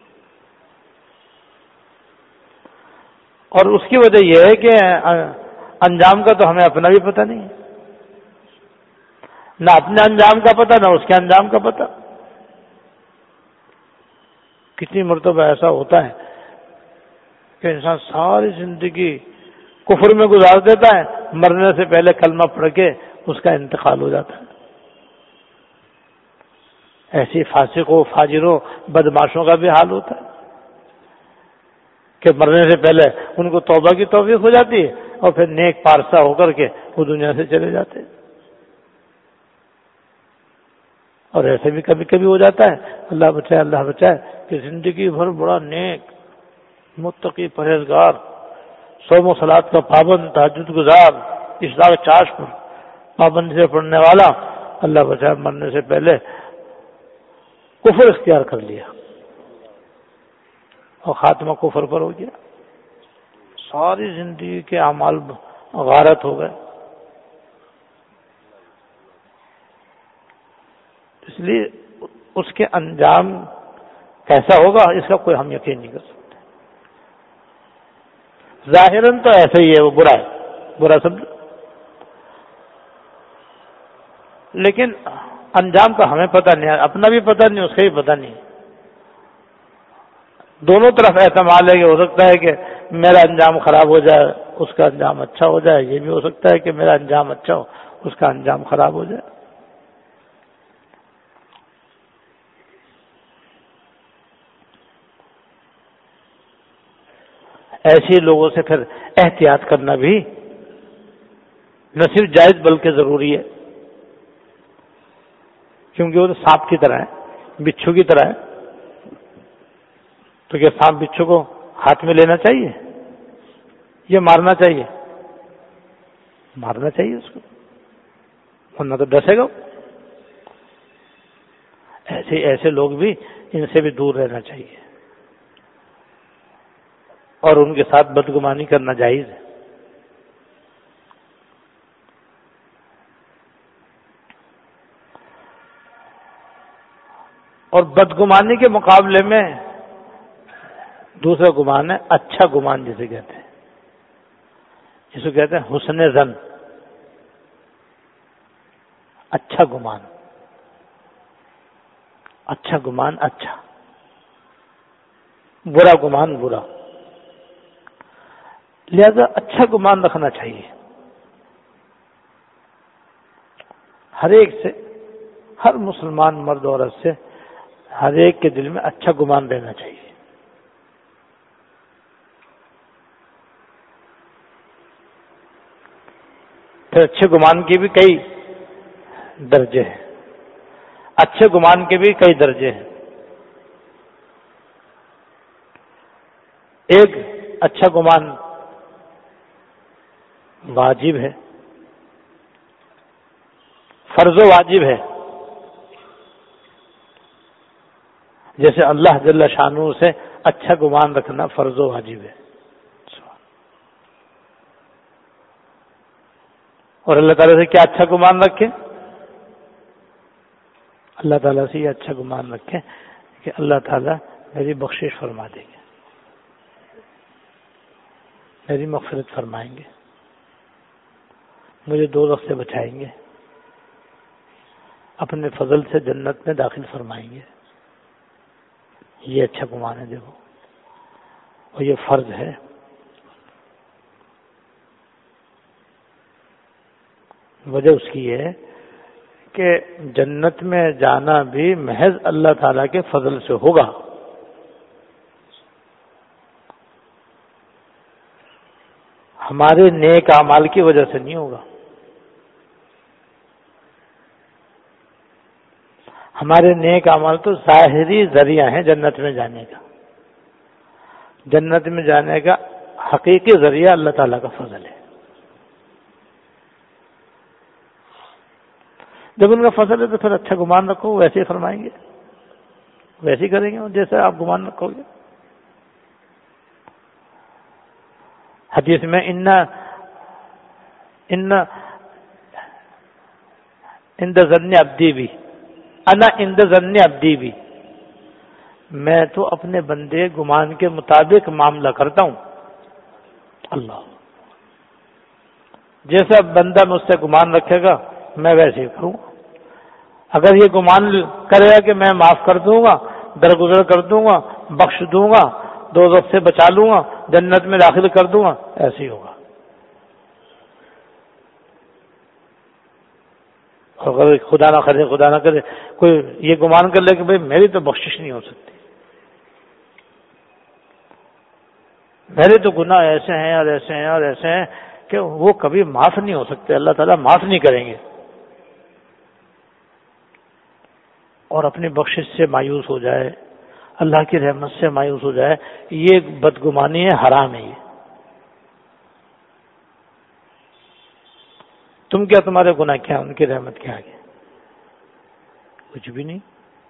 اور اس کی وجہ یہ ہے کہ انجام کا تو ہمیں اپنا بھی پتہ نہیں ہے، نہ اپنے انجام کا پتہ نہ اس کے انجام کا پتہ۔ کتنی مرتبہ ایسا ہوتا ہے کہ انسان ساری زندگی کفر میں گزار دیتا ہے، مرنے سے پہلے کلمہ پڑھ کے اس کا انتقال ہو جاتا ہے۔ ایسی فاسقوں، فاجروں، بدماشوں کا بھی حال ہوتا ہے کہ مرنے سے پہلے ان کو توبہ کی توفیق ہو جاتی ہے اور پھر نیک پارسا ہو کر کے وہ دنیا سے چلے جاتے ہیں۔ اور ایسے بھی کبھی کبھی ہو جاتا ہے، اللہ بچائے اللہ بچائے، کہ زندگی بھر بڑا نیک، متقی، پرہیزگار، صوم و صلات کا پابند، تہجد گزار، اشراق چاش پر پابندی سے پڑھنے والا، اللہ بچائے مرنے سے پہلے کفر اختیار کر لیا اور خاتمہ کفر پر ہو گیا، ساری زندگی کے اعمال غارت ہو گئے۔ اس لیے اس کے انجام کیسا ہوگا اس کا کوئی ہم یقین نہیں کر سکتے۔ ظاہراً تو ایسا ہی ہے، وہ برا ہے، برا سمجھو، لیکن انجام کا ہمیں پتہ نہیں ہے، اپنا بھی پتہ نہیں، اس کا بھی پتہ نہیں۔ دونوں طرف احتمال ہے کہ ہو سکتا ہے کہ میرا انجام خراب ہو جائے، اس کا انجام اچھا ہو جائے، یہ بھی ہو سکتا ہے کہ میرا انجام اچھا ہو، اس کا انجام خراب ہو جائے۔ ایسے لوگوں سے پھر احتیاط کرنا بھی نہ صرف جائز بلکہ ضروری ہے، کیونکہ وہ تو سانپ کی طرح ہے، بچھو کی طرح ہے۔ تو کیا سانپ بچھو کو ہاتھ میں لینا چاہیے؟ یہ مارنا چاہیے؟ مارنا چاہیے اس کو، ورنہ تو ڈسے گا۔ ایسے ایسے لوگ بھی، ان سے بھی دور رہنا چاہیے، اور ان کے ساتھ بدگمانی کرنا جائز ہے۔ اور بدگمانی کے مقابلے میں دوسرا گمان ہے اچھا گمان، جسے کہتے ہیں جسے کہتے ہیں حسن ظن، اچھا گمان، اچھا گمان اچھا، برا گمان برا۔ لہذا اچھا گمان رکھنا چاہیے ہر ایک سے، ہر مسلمان مرد عورت سے، ہر ایک کے دل میں اچھا گمان رہنا چاہیے۔ پھر اچھے گمان کے بھی کئی درجے ہیں، اچھے گمان کے بھی کئی درجے ہیں۔ ایک اچھا گمان واجب ہے، فرض و واجب ہے، جیسے اللہ جل شانہ سے اچھا گمان رکھنا فرض و واجب ہے، اور اللہ تعالیٰ سے کیا اچھا گمان رکھے؟ اللہ تعالیٰ سے یہ اچھا گمان رکھے کہ اللہ تعالیٰ میری بخشش فرما دیں گے، میری مغفرت فرمائیں گے، مجھے دوزخ سے بچائیں گے، اپنے فضل سے جنت میں داخل فرمائیں گے۔ یہ اچھا گمان ہے دیکھو، اور یہ فرض ہے۔ وجہ اس کی ہے کہ جنت میں جانا بھی محض اللہ تعالیٰ کے فضل سے ہوگا، ہمارے نیک اعمال کی وجہ سے نہیں ہوگا۔ ہمارے نیک اعمال تو ظاہری ذریعہ ہیں جنت میں جانے کا، جنت میں جانے کا حقیقی ذریعہ اللہ تعالیٰ کا فضل ہے۔ جب ان کا فضل ہے تو پھر اچھا گمان رکھو، ویسے ہی فرمائیں گے، ویسے ہی کریں گے جیسے آپ گمان رکھو گے۔ حدیث میں ان ان عند ظن عبدی بھی، انا عند ظن عبدی بھی، میں تو اپنے بندے گمان کے مطابق معاملہ کرتا ہوں۔ اللہ، جیسا بندہ مجھ سے گمان رکھے گا میں ویسے ہی کروں گا۔ اگر یہ گمان کرے گا کہ میں معاف کر دوں گا، درگزر کر دوں گا، بخش دوں گا، دوزخ سے بچا لوں گا، جنت میں داخل کر دوں گا، ایسے ہی ہوگا۔ اگر خدا نہ کرے خدا نہ کرے کوئی یہ گمان کر لے کہ بھئی میری تو بخشش نہیں ہو سکتی، میرے تو گناہ ایسے ہیں اور ایسے ہیں اور ایسے ہیں کہ وہ کبھی معاف نہیں ہو سکتے، اللہ تعالیٰ معاف نہیں کریں گے، اور اپنی بخشش سے مایوس ہو جائے، اللہ کی رحمت سے مایوس ہو جائے، یہ بدگمانی ہے، حرام ہے۔ یہ تم کیا، تمہارے گناہ کیا، ان کی رحمت کیا آگے؟ کچھ بھی نہیں۔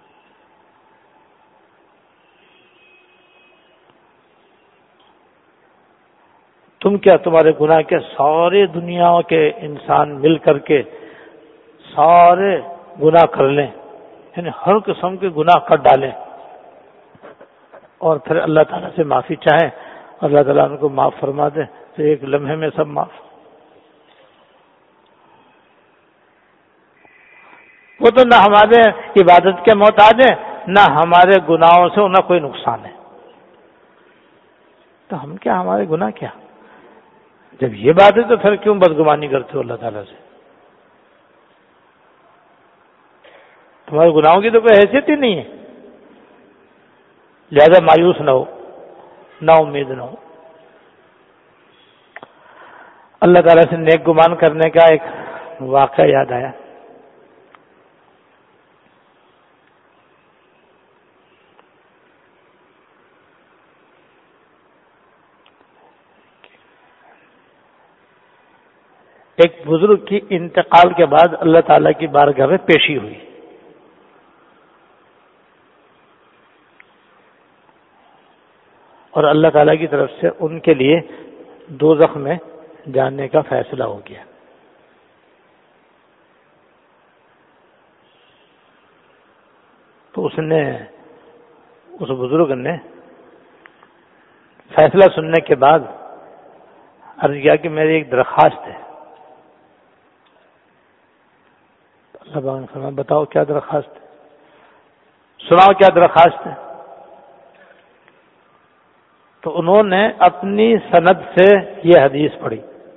تم کیا، تمہارے گناہ کے سارے دنیا کے انسان مل کر کے سارے گناہ کر لیں، یعنی ہر قسم کے گناہ کر ڈالیں، اور پھر اللہ تعالیٰ سے معافی چاہیں، اللہ تعالیٰ ان کو معاف فرما دے تو ایک لمحے میں سب معاف۔ وہ تو نہ ہمارے عبادت کے محتاج ہیں، نہ ہمارے گناہوں سے انہیں کوئی نقصان ہے، تو ہم کیا، ہمارے گناہ کیا؟ جب یہ بات ہے تو پھر کیوں بدگمانی کرتے ہو اللہ تعالیٰ سے؟ تمہارے گناہوں کی تو کوئی حیثیت ہی نہیں ہے، لہذا مایوس نہ ہو، نا امید نہ ہو۔ اللہ تعالیٰ سے نیک گمان کرنے کا ایک واقعہ یاد آیا۔ ایک بزرگ کی انتقال کے بعد اللہ تعالیٰ کی بارگاہ میں پیشی ہوئی. اور اللہ تعالیٰ کی طرف سے ان کے لیے دوزخ میں جانے کا فیصلہ ہو گیا. تو اس نے اس بزرگ نے فیصلہ سننے کے بعد عرض کیا کہ میری ایک درخواست ہے. اللہ پاک نے فرمایا بتاؤ کیا درخواست ہے, سناؤ کیا درخواست ہے. تو انہوں نے اپنی سند سے یہ حدیث پڑھی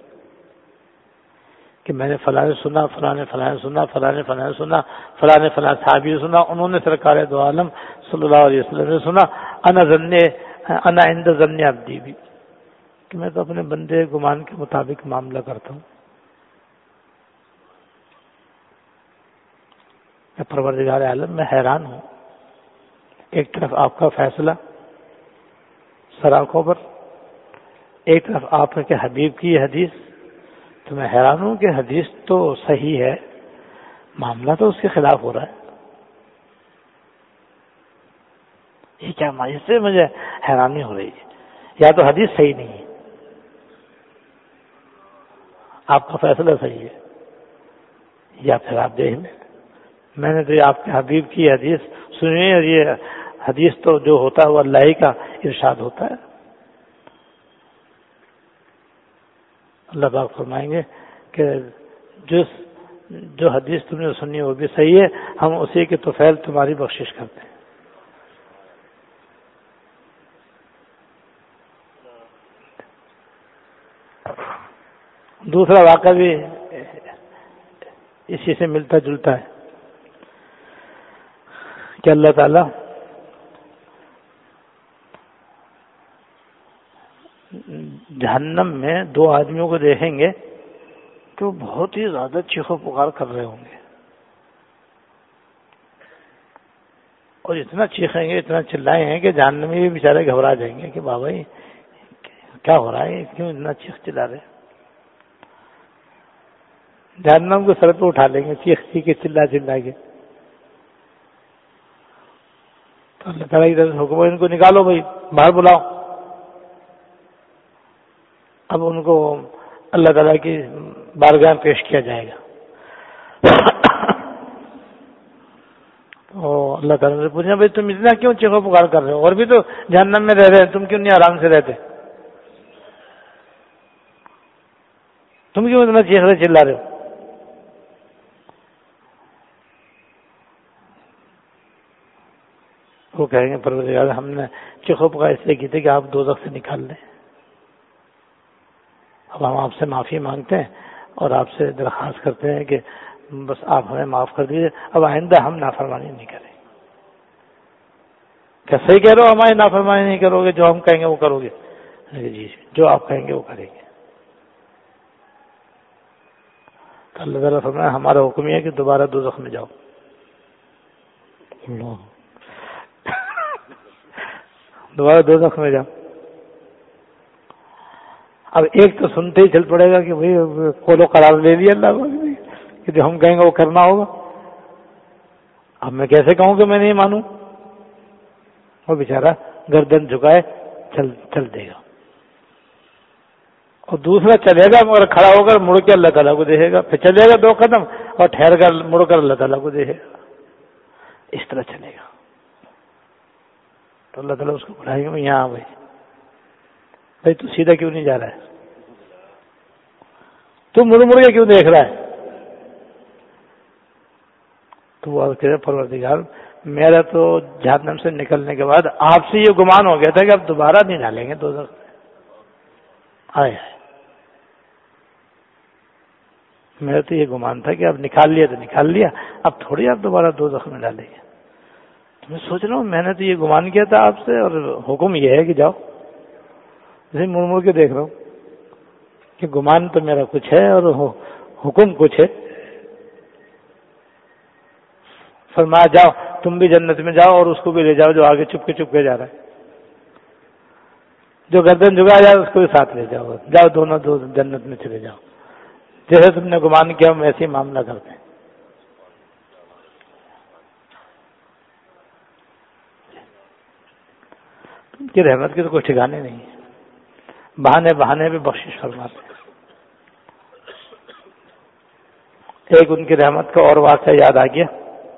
کہ میں نے فلاں سنا, فلاں نے فلاں سنا, فلاں نے فلاں سنا, فلاں نے فلاں صحابی سنا, انہوں نے سرکار دو عالم صلی اللہ علیہ وسلم نے سنا. انا ظن انا عند ظن عبدی بھی, کہ میں تو اپنے بندے گمان کے مطابق معاملہ کرتا ہوں. میں پروردگار عالم میں حیران ہوں, ایک طرف آپ کا فیصلہ سراخوں پر, ایک طرف آپ کے حبیب کی یہ حدیث, تو میں حیران ہوں کہ حدیث تو صحیح ہے, معاملہ تو اس کے خلاف ہو رہا ہے. یہ کیا, اس سے مجھے حیرانی ہو رہی ہے. یا تو حدیث صحیح نہیں ہے, آپ کا فیصلہ صحیح ہے, یا پھر آپ دیکھ لیں میں نے تو آپ کے حبیب کی حدیث سنی, اور یہ حدیث تو جو ہوتا ہے وہ اللہ ہی کا ارشاد ہوتا ہے. اللہ پاک فرمائیں گے کہ جس جو حدیث تم نے سنی وہ بھی صحیح ہے, ہم اسی کے طفیل تمہاری بخشش کرتے ہیں. دوسرا واقعہ بھی اسی سے ملتا جلتا ہے کہ اللہ تعالی جہنم میں دو آدمیوں کو دیکھیں گے تو بہت ہی زیادہ چیخو پکار کر رہے ہوں گے, اور اتنا چیخیں گے, اتنا چلائیں گے کہ جہنمی بھی بیچارے گھبرا جائیں گے کہ بابا یہ کیا ہو رہا ہے, کیوں اتنا چیخ چلا رہے. جہنم کو سر پہ اٹھا لیں گے چیخ چیخ کے, چلا چلا کے. تو اللہ تعالیٰ کی طرف سے حکم ہے ان کو نکالو بھائی, باہر بلاؤ. اب ان کو اللہ تعالیٰ کی بارگاہ میں پیش کیا جائے گا. تو اللہ تعالیٰ سے پوچھنا بھائی تم اتنا کیوں چیخو پکار کر رہے ہو, اور بھی تو جہنم میں رہ رہے ہیں, تم کیوں نہیں آرام سے رہتے, تم کیوں اتنا چیخ رہے چلا رہے ہو. وہ کہیں گے پروردگار ہم نے چیخو پکار اس لیے کی تھی کہ آپ دوزخ سے نکال دیں. اب ہم آپ سے معافی مانگتے ہیں اور آپ سے درخواست کرتے ہیں کہ بس آپ ہمیں معاف کر دیجیے, اب آئندہ ہم نافرمانی نہیں کریں. کیا صحیح کہہ رہے ہو, ہماری نافرمانی نہیں کرو گے, جو ہم کہیں گے وہ کرو گے. جی جو آپ کہیں گے وہ کریں گے. تو اللہ تعالیٰ فرمایا ہمارا حکم یہ ہے کہ دوبارہ دوزخ میں جاؤ. دوبارہ دوزخ میں جاؤ. اب ایک تو سنتے ہی چل پڑے گا کہ بھائی کولو قرار لے لیا اللہ کہ جو ہم کہیں گے وہ کرنا ہوگا. اب میں کیسے کہوں کہ میں نہیں مانوں, وہ بیچارہ گردن جھکائے چل چل دے گا. اور دوسرا چلے گا مگر کھڑا ہو کر مڑ کے اللہ تعالیٰ کو دیکھے گا, پھر چلے گا دو قدم اور ٹھہر کر مڑ کر اللہ تعالیٰ کو دیکھے گا. اس طرح چلے گا. تو اللہ تعالیٰ اس کو بلائیں گے یہاں بھائی بھائی تو سیدھا کیوں نہیں جا رہا ہے, تو مڑ مڑ کے کیوں دیکھ رہا ہے. تو وہ کہتے پروردگار میرا تو جہنم سے نکلنے کے بعد آپ سے یہ گمان ہو گیا تھا کہ اب دوبارہ نہیں ڈالیں گے دوزخ میں. آئے میرا تو یہ گمان تھا کہ اب نکال لیا تو نکال لیا, اب تھوڑی آپ دوبارہ دوزخ میں ڈالیں گے. تو میں سوچ رہا ہوں میں نے تو یہ گمان کیا تھا آپ سے, اور حکم یہ ہے کہ جاؤ. جیسے مڑ مڑ کے دیکھ رہا ہوں کہ گمان تو میرا کچھ ہے اور حکم کچھ ہے. فرمایا جاؤ تم بھی جنت میں جاؤ اور اس کو بھی لے جاؤ جو آگے چپ کے چپ کے جا رہا ہے, جو گردن جھکا جائے اس کو بھی ساتھ لے جاؤ, جاؤ دونوں دو جنت میں چلے جاؤ. جیسے تم نے گمان کیا ہم ایسے ہی معاملہ کرتے ہیں. ان کی رحمت کے تو کوئی ٹھکانے نہیں ہے. بہانے بہانے پہ بخشش فرماتے ہیں. ایک ان کی رحمت کا اور واقعہ یاد آ گیا.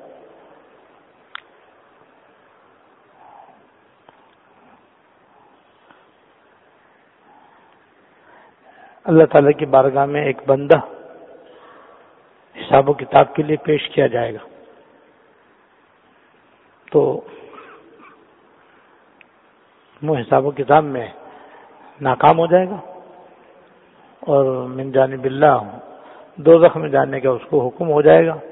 اللہ تعالیٰ کی بارگاہ میں ایک بندہ حساب و کتاب کے لیے پیش کیا جائے گا تو وہ حساب و کتاب میں ناکام ہو جائے گا اور من جانب اللہ دوزخ میں جانے کا اس کو حکم ہو جائے گا.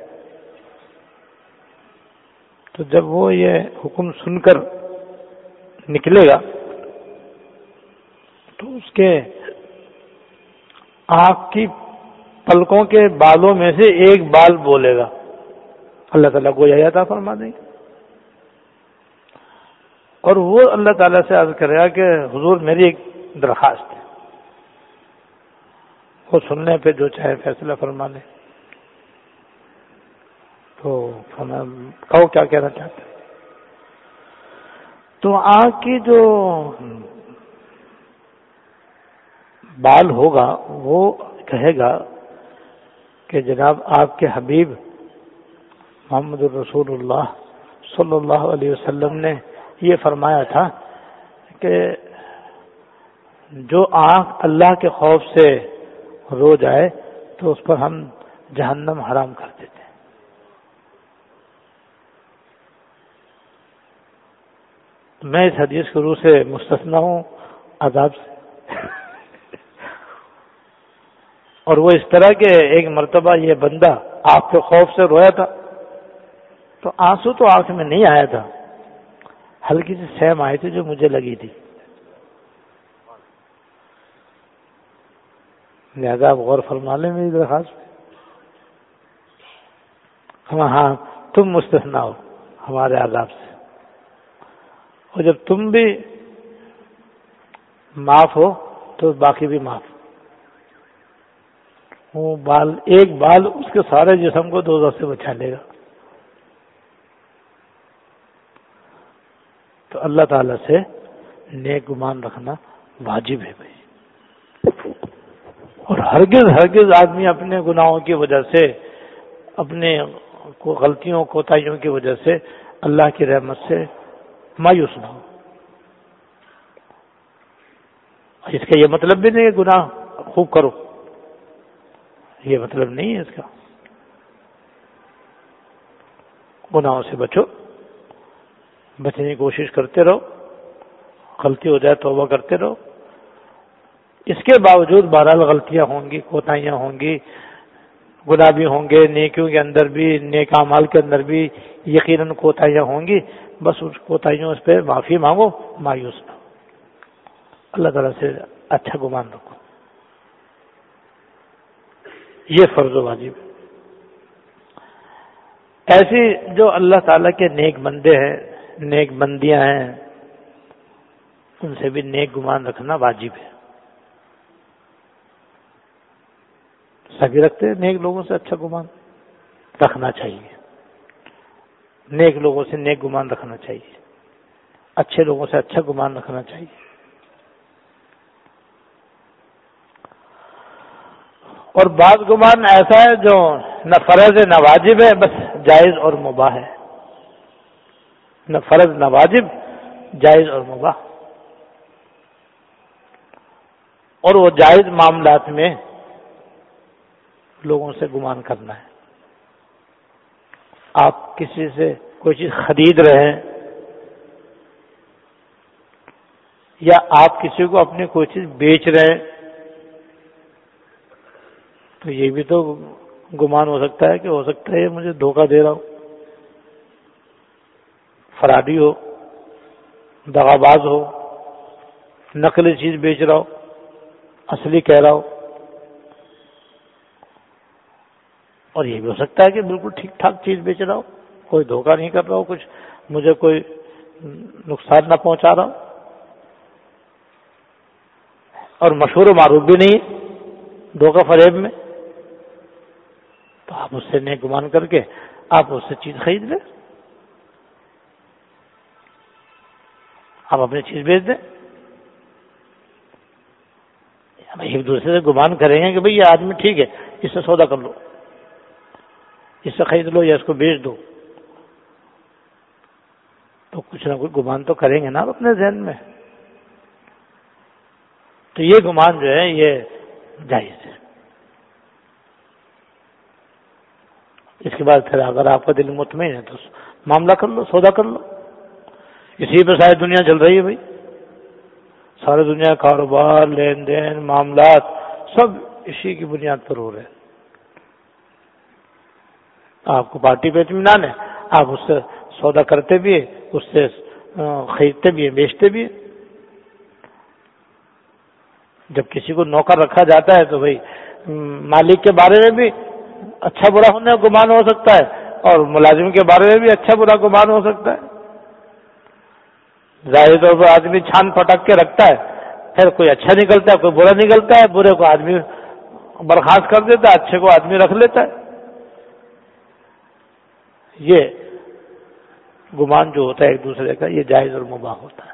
تو جب وہ یہ حکم سن کر نکلے گا تو اس کے آنکھ کی پلکوں کے بالوں میں سے ایک بال بولے گا. اللہ تعالیٰ کو یہ عطا فرما دیں گے اور وہ اللہ تعالیٰ سے عرض کرے گا کہ حضور میری ایک درخواست ہے. وہ سننے پہ جو چاہے فیصلہ فرما لے. تو کہو کیا کہنا چاہتے ہیں. تو آنکھ کی جو بال ہوگا وہ کہے گا کہ جناب آپ کے حبیب محمد الرسول اللہ صلی اللہ علیہ وسلم نے یہ فرمایا تھا کہ جو آنکھ اللہ کے خوف سے رو جائے تو اس پر ہم جہنم حرام کر دیتے ہیں. میں اس حدیث کے روح سے مستثنا ہوں عذاب سے. اور وہ اس طرح کے ایک مرتبہ یہ بندہ آپ کے خوف سے رویا تھا تو آنسو تو آنکھ میں نہیں آیا تھا, ہلکی سی سیم آئی تھی جو مجھے لگی تھی. لہذا آپ غور فرما لیں میری درخواست پہ. ہاں تم مستثنا ہو ہمارے عذاب سے, اور جب تم بھی معاف ہو تو باقی بھی معاف. وہ بال ایک بال اس کے سارے جسم کو دوزخ سے بچا لے گا. تو اللہ تعالی سے نیک گمان رکھنا واجب ہے بھائی. اور ہرگز ہرگز آدمی اپنے گناہوں کی وجہ سے اپنے غلطیوں کوتاہیوں کی وجہ سے اللہ کی رحمت سے مایوس نہ ہو. اس کا یہ مطلب بھی نہیں کہ گناہ خوب کرو, یہ مطلب نہیں ہے اس کا. گناہوں سے بچو, بچنے کی کوشش کرتے رہو, غلطی ہو جائے توبہ کرتے رہو. اس کے باوجود بہرحال غلطیاں ہوں گی, کوتاہیاں ہوں گی, گناہ بھی ہوں گے, نیکیوں کے اندر بھی نیک اعمال کے اندر بھی یقیناً کوتاہیاں ہوں گی. بس اس کوتاہیوں اس پہ معافی مانگو, مایوس نہ ہو, اللہ تعالیٰ سے اچھا گمان رکھو. یہ فرض و واجب ہے. ایسی جو اللہ تعالیٰ کے نیک بندے ہیں, نیک بندیاں ہیں, ان سے بھی نیک گمان رکھنا واجب ہے. سبھی رکھتے ہیں, نیک لوگوں سے اچھا گمان رکھنا چاہیے. نیک لوگوں سے نیک گمان رکھنا چاہیے, اچھے لوگوں سے اچھا گمان رکھنا چاہیے. اور بعض گمان ایسا ہے جو نہ فرض ہے نہ واجب ہے, بس جائز اور مباح ہے. نہ فرض نہ واجب, جائز اور مباح. اور وہ جائز معاملات میں لوگوں سے گمان کرنا ہے. آپ کسی سے کوئی چیز خرید رہے ہیں یا آپ کسی کو اپنی کوئی چیز بیچ رہے ہیں تو یہ بھی تو گمان ہو سکتا ہے کہ ہو سکتا ہے یہ مجھے دھوکہ دے رہا ہو, فرادی ہو, دغاباز ہو, نقلی چیز بیچ رہا ہو, اصلی کہہ رہا ہو. اور یہ بھی ہو سکتا ہے کہ بالکل ٹھیک ٹھاک چیز بیچ رہا ہو, کوئی دھوکہ نہیں کر رہا ہو, کچھ مجھے کوئی نقصان نہ پہنچا رہا ہو, اور مشہور و معروف بھی نہیں دھوکہ فریب میں. تو آپ اس سے نیک گمان کر کے آپ اس سے چیز خرید لیں، آپ اپنی چیز بیچ دیں۔ ایک دوسرے سے گمان کریں گے کہ بھئی یہ آدمی ٹھیک ہے، اس سے سودا کر لو، اس سے خرید لو یا اس کو بیچ دو، تو کچھ نہ کچھ گمان تو کریں گے نا آپ اپنے ذہن میں۔ تو یہ گمان جو ہے یہ جائز ہے۔ اس کے بعد پھر اگر آپ کا دل مطمئن ہے تو معاملہ کر لو، سودا کر لو۔ اسی پہ ساری دنیا چل رہی ہے بھائی، ساری دنیا کاروبار، لین دین، معاملات سب اسی کی بنیاد پر ہو رہے ہیں۔ آپ کو پارٹی پہ اطمینان ہے، آپ اس سے سودا کرتے بھی ہیں، اس سے خریدتے بھی ہیں، بیچتے بھی ہیں۔ جب کسی کو نوکر رکھا جاتا ہے تو بھائی مالک کے بارے میں بھی اچھا برا ہونے کا گمان ہو سکتا ہے اور ملازم کے بارے میں بھی اچھا برا گمان ہو سکتا ہے۔ ظاہر طور پر آدمی چھان پٹک کے رکھتا ہے، پھر کوئی اچھا نکلتا ہے، کوئی برا نکلتا ہے، برے کو آدمی برخاست کر دیتا ہے، اچھے کو آدمی رکھ لیتا ہے۔ یہ گمان جو ہوتا ہے ایک دوسرے کا، یہ جائز اور مباح ہوتا ہے۔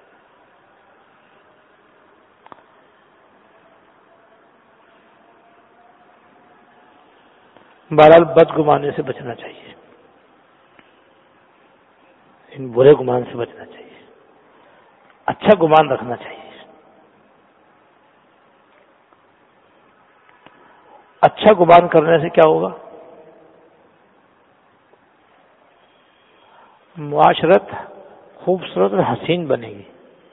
بہرحال بدگمانی سے بچنا چاہیے، ان برے گمان سے بچنا چاہیے، اچھا گمان رکھنا چاہیے۔ اچھا گمان کرنے سے کیا ہوگا؟ معاشرت خوبصورت اور حسین بنے گی،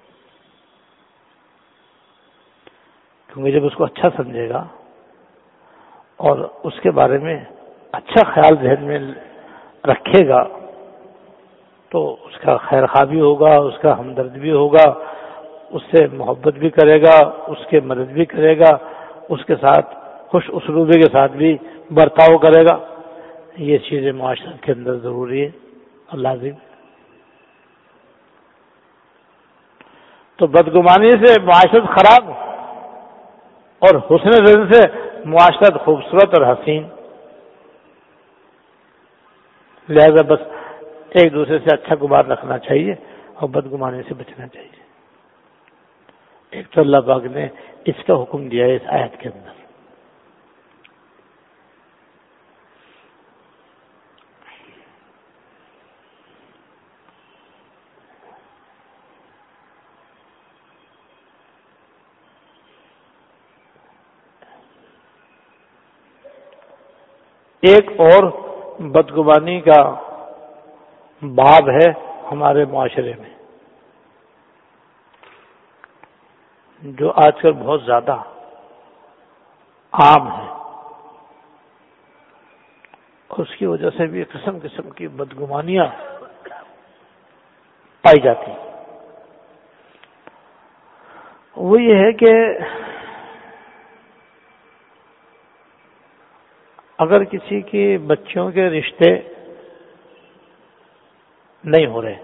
کیونکہ جب اس کو اچھا سمجھے گا اور اس کے بارے میں اچھا خیال ذہن میں رکھے گا تو اس کا خیر خواہ بھی ہوگا، اس کا ہمدرد بھی ہوگا، اس سے محبت بھی کرے گا، اس کے مدد بھی کرے گا، اس کے ساتھ خوش اسلوبی کے ساتھ بھی برتاؤ کرے گا۔ یہ چیزیں معاشرت کے اندر ضروری ہے اور لازم۔ تو بدگمانی سے معاشرت خراب اور حسن ظن سے معاشرت خوبصورت اور حسین۔ لہذا بس ایک دوسرے سے اچھا گمان رکھنا چاہیے اور بدگمانی سے بچنا چاہیے۔ ایک تو اللہ پاک نے اس کا حکم دیا ہے اس آیت کے اندر۔ ایک اور بدگمانی کا باب ہے ہمارے معاشرے میں، جو آج کل بہت زیادہ عام ہے، اور اس کی وجہ سے بھی قسم قسم کی بدگمانیاں پائی جاتی ہیں۔ وہ یہ ہے کہ اگر کسی کی بچوں کے رشتے نہیں ہو رہے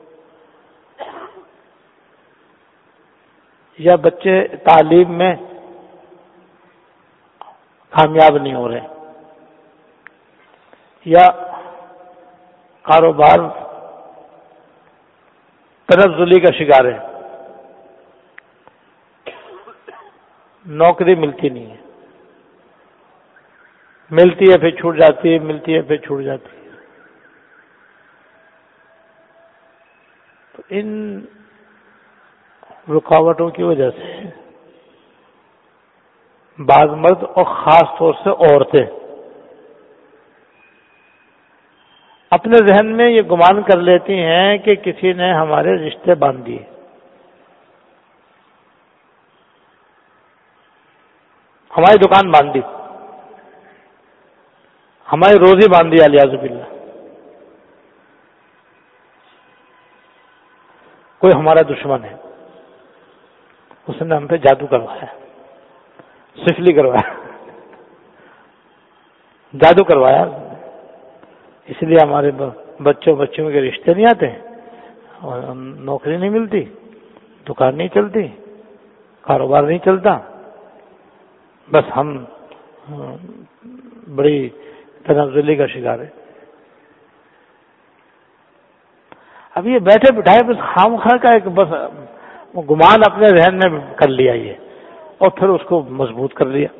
یا بچے تعلیم میں کامیاب نہیں ہو رہے یا کاروبار تنزلی کا شکار ہے، نوکری ملتی نہیں ہے، ملتی ہے پھر چھوٹ جاتی ہے، ملتی ہے پھر چھوٹ جاتی ہے، تو ان رکاوٹوں کی وجہ سے بعض مرد اور خاص طور سے عورتیں اپنے ذہن میں یہ گمان کر لیتی ہیں کہ کسی نے ہمارے رشتے باندھ دیے، ہماری دکان باندھ دی، ہماری روزی باندھ دی، الیاذ باللہ۔ کوئی ہمارا دشمن ہے، اس نے ہم پہ جادو کروایا، سفلی کروایا، جادو کروایا، اس لیے ہمارے بچوں بچوں کے رشتے نہیں آتے اور نوکری نہیں ملتی، دکان نہیں چلتی، کاروبار نہیں چلتا، بس ہم بڑی تنزلی کا شکار ہے. اب یہ بیٹھے بٹھائے بس خام خواہ کا ایک بس گمان اپنے ذہن میں کر لیا یہ، اور پھر اس کو مضبوط کر لیا.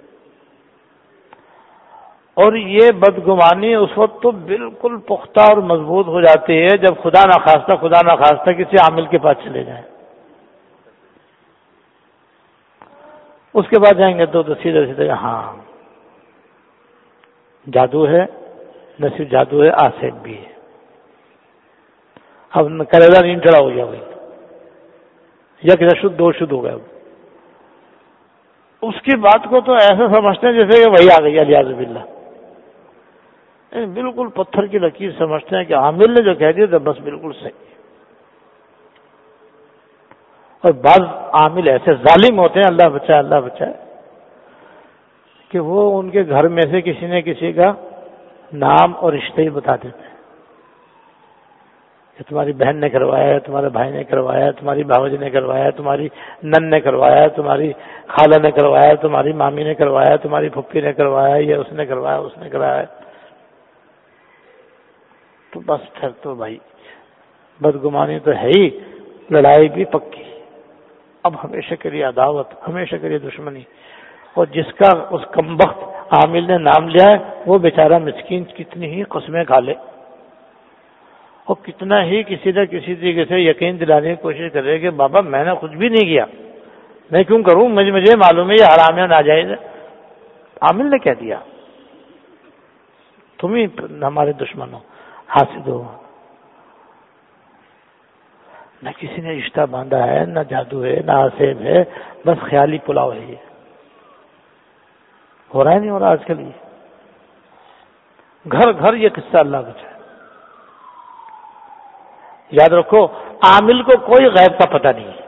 اور یہ بدگمانی اس وقت تو بالکل پختہ اور مضبوط ہو جاتی ہے جب خدا نخواستہ خدا نخواستہ کسی عامل کے پاس چلے جائیں. اس کے بعد جائیں گے تو سیدھے سیدھے ہاں جادو ہے، نہ صرف جادو ہے، آسیب بھی ہے. اب کریلا نہیں چڑھا ہو گیا بھائی، یا کسی شدھ دو شدھ ہو گیا. اس کی بات کو تو ایسا سمجھتے ہیں جیسے کہ وہی آ گئی الیاذ باللہ، بالکل پتھر کی لکیر سمجھتے ہیں کہ عامل نے جو کہہ دیا تو بس بالکل صحیح. اور بعض عامل ایسے ظالم ہوتے ہیں، اللہ بچائے اللہ بچائے، کہ وہ ان کے گھر میں سے کسی نے کسی کا نام اور رشتے ہی بتا دیتے ہیں کہ تمہاری بہن نے کروایا ہے، تمہارے بھائی نے کروایا ہے، تمہاری بھاوجی نے کروایا ہے، تمہاری نن نے کروایا ہے، تمہاری خالہ نے کروایا ہے، تمہاری مامی نے کروایا ہے، تمہاری پھپھی نے کروایا ہے، یہ اس نے کروایا اس نے کرایا ہے. تو بس پھر تو بھائی بدگمانی تو ہے ہی، لڑائی بھی پکی، اب ہمیشہ کے لیے عداوت، ہمیشہ کے لیے دشمنی. اور جس کا اس کمبخت عامل نے نام لیا ہے وہ بیچارہ مسکین کتنی ہی قسمیں کھا لے اور کتنا ہی کسی نہ کسی طریقے سے یقین دلانے کی کوشش کرے کہ بابا میں نے کچھ بھی نہیں کیا، میں کیوں کروں، مجھے مجھے معلوم ہے یہ حرام ہے ناجائز ہے. عامل نے کہہ دیا، تم ہی ہمارے دشمن ہو، حاسد ہو. نہ کسی نے رشتہ باندھا ہے، نہ جادو ہے، نہ آسیب ہے، بس خیالی پلاؤ ہے. یہ ہو رہا ہے نہیں ہو رہا آج کل؟ یہ گھر گھر یہ قصہ اللہ بچائے. یاد رکھو عامل کو کوئی غیب کا پتہ نہیں ہے،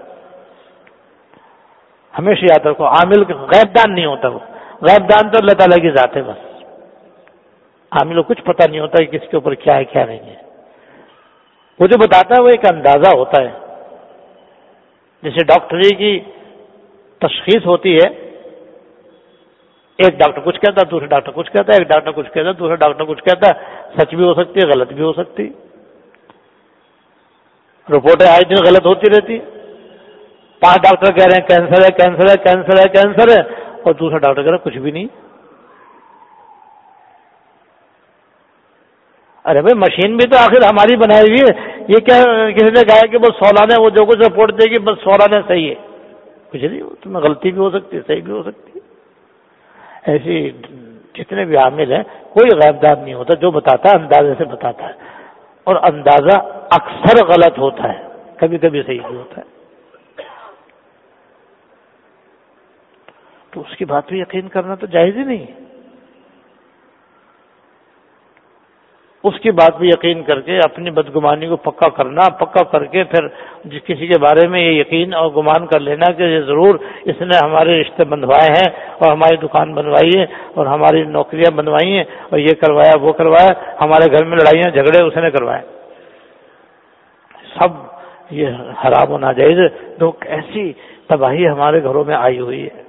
ہمیشہ یاد رکھو عامل غیب دان نہیں ہوتا. وہ غیب دان تو اللہ تعالیٰ کی ذات ہے. بس عامل کو کچھ پتہ نہیں ہوتا کہ کس کے اوپر کیا ہے کیا نہیں ہے. وہ جو بتاتا ہے وہ ایک اندازہ ہوتا ہے. جیسے ڈاکٹری کی تشخیص ہوتی ہے، ایک ڈاکٹر کچھ کہتا ہے، دوسرا ڈاکٹر کچھ کہتا ہے، ایک ڈاکٹر کچھ کہتا ہے، دوسرا ڈاکٹر کچھ کہتا ہے. سچ بھی ہو سکتی ہے، غلط بھی ہو سکتی ہے. رپورٹیں آئے دن غلط ہوتی رہتی. پانچ ڈاکٹر کہہ رہے ہیں کینسر ہے کینسر ہے کینسر ہے کینسر ہے، اور دوسرا ڈاکٹر کہہ رہا ہے کچھ بھی نہیں. ارے بھائی مشین بھی تو آخر ہماری بنائی ہوئی ہے. یہ کیا کسی نے کہا کہ بس سولہ نے وہ جو کچھ رپورٹ دے گی بس سولہ نے صحیح ہے؟ کچھ نہیں، تم میں غلطی بھی ہو سکتی ہے، صحیح بھی ہو سکتی ہے. ایسی جتنے بھی عامل ہیں کوئی غیب دان نہیں ہوتا. جو بتاتا ہے اندازے سے بتاتا ہے، اور اندازہ اکثر غلط ہوتا ہے، کبھی کبھی صحیح بھی ہوتا ہے. تو اس کی بات پہ یقین کرنا تو جائز ہی نہیں. اس کی بات پہ یقین کر کے اپنی بدگمانی کو پکا کرنا، پکا کر کے پھر جس کسی کے بارے میں یہ یقین اور گمان کر لینا کہ یہ ضرور اس نے ہمارے رشتے بندھوائے ہیں اور ہماری دکان بنوائی ہے اور ہماری نوکریاں بنوائی ہیں اور یہ کروایا وہ کروایا، ہمارے گھر میں لڑائیاں جھگڑے اس نے کروائے. سب یہ حرام و ناجائز. تو ایسی تباہی ہمارے گھروں میں آئی ہوئی ہے.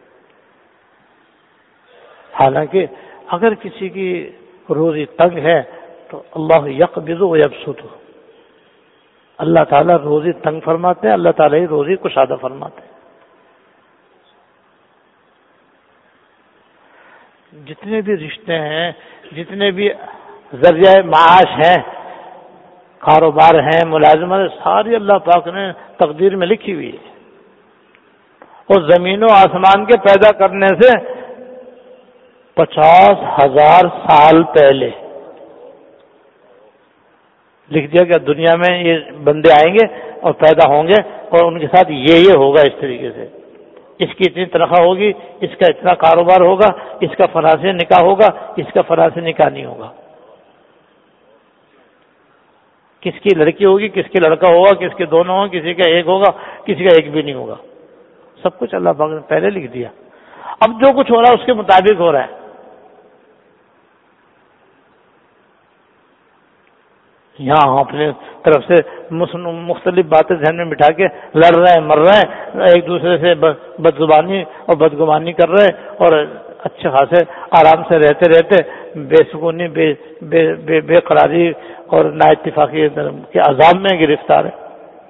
حالانکہ اگر کسی کی روزی تنگ ہے تو اللہ یقبض و یبسط، اللہ تعالیٰ روزی تنگ فرماتے ہیں، اللہ تعالیٰ ہی روزی کشادہ فرماتے ہیں. جتنے بھی رشتے ہیں، جتنے بھی ذریعہ معاش ہیں، کاروبار ہیں، ملازمت، ساری اللہ پاک نے تقدیر میں لکھی ہوئی ہے. اور زمین و آسمان کے پیدا کرنے سے پچاس ہزار سال پہلے لکھ دیا کہ دنیا میں یہ بندے آئیں گے اور پیدا ہوں گے اور ان کے ساتھ یہ یہ ہوگا. اس طریقے سے اس کی اتنی تنخواہ ہوگی، اس کا اتنا کاروبار ہوگا، اس کا فلاں سے نکاح ہوگا، اس کا فلاں سے نکاح نہیں ہوگا. کس کی لڑکی ہوگی، کس کی لڑکا ہوگا، کس کے دونوں ہوں، کسی کا ایک ہوگا، کسی کا ایک بھی نہیں ہوگا. سب کچھ اللہ پاک نے پہلے لکھ دیا. اب جو کچھ ہو رہا ہے اس کے مطابق ہو رہا ہے. یہاں اپنے طرف سے مختلف باتیں ذہن میں بٹھا کے لڑ رہے ہیں، مر رہے ہیں، ایک دوسرے سے بدزبانی اور بدگمانی کر رہے ہیں، اور اچھے خاصے آرام سے رہتے رہتے بے سکونی بے بے بے, بے قراری اور نا اتفاقی کے عذاب میں گرفتار ہے.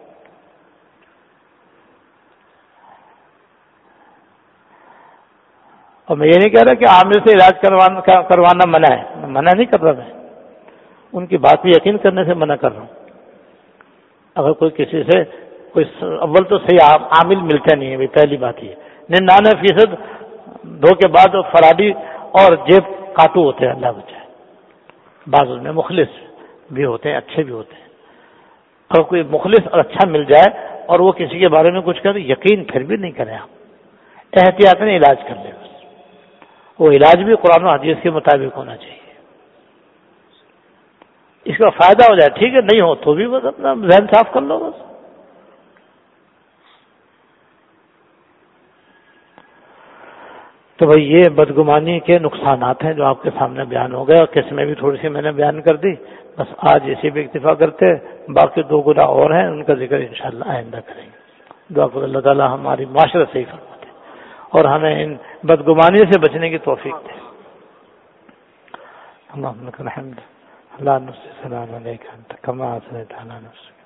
اور میں یہ نہیں کہہ رہا کہ عامل سے علاج کروانا کروانا منع ہے، منع نہیں کر رہا، میں ان کی بات پہ یقین کرنے سے منع کر رہا ہوں. اگر کوئی کسی سے کوئی اول تو صحیح عامل ملتے نہیں ہے، پہلی بات یہ ننانوے فیصد دو کے بعد فرادی اور جیب کاٹو ہوتے ہیں، اللہ بچائے. بعض ان میں مخلص بھی ہوتے ہیں، اچھے بھی ہوتے ہیں. اگر کوئی مخلص اور اچھا مل جائے اور وہ کسی کے بارے میں کچھ کرے، یقین پھر بھی نہیں کریں، آپ احتیاط نہیں علاج کر لیں. بس وہ علاج بھی قرآن و حدیث کے مطابق ہونا چاہیے. اس کا فائدہ ہو جائے ٹھیک ہے، نہیں ہو تو بھی بس اپنا ذہن صاف کر لو. بس تو بھائی یہ بدگمانی کے نقصانات ہیں جو آپ کے سامنے بیان ہو گئے، اور قسمیں بھی تھوڑی سی میں نے بیان کر دی. بس آج اسی بھی اکتفا کرتے، باقی دو گناہ اور ہیں، ان کا ذکر انشاءاللہ آئندہ کریں گے. دعا کرو اللہ تعالیٰ ہماری معاشرت سے ہی فرماتے اور ہمیں ان بدگمانی سے بچنے کی توفیق دے. اللہم لک الحمد لا نحصی ثناء علیک انت کما اثنیت علی نفسک.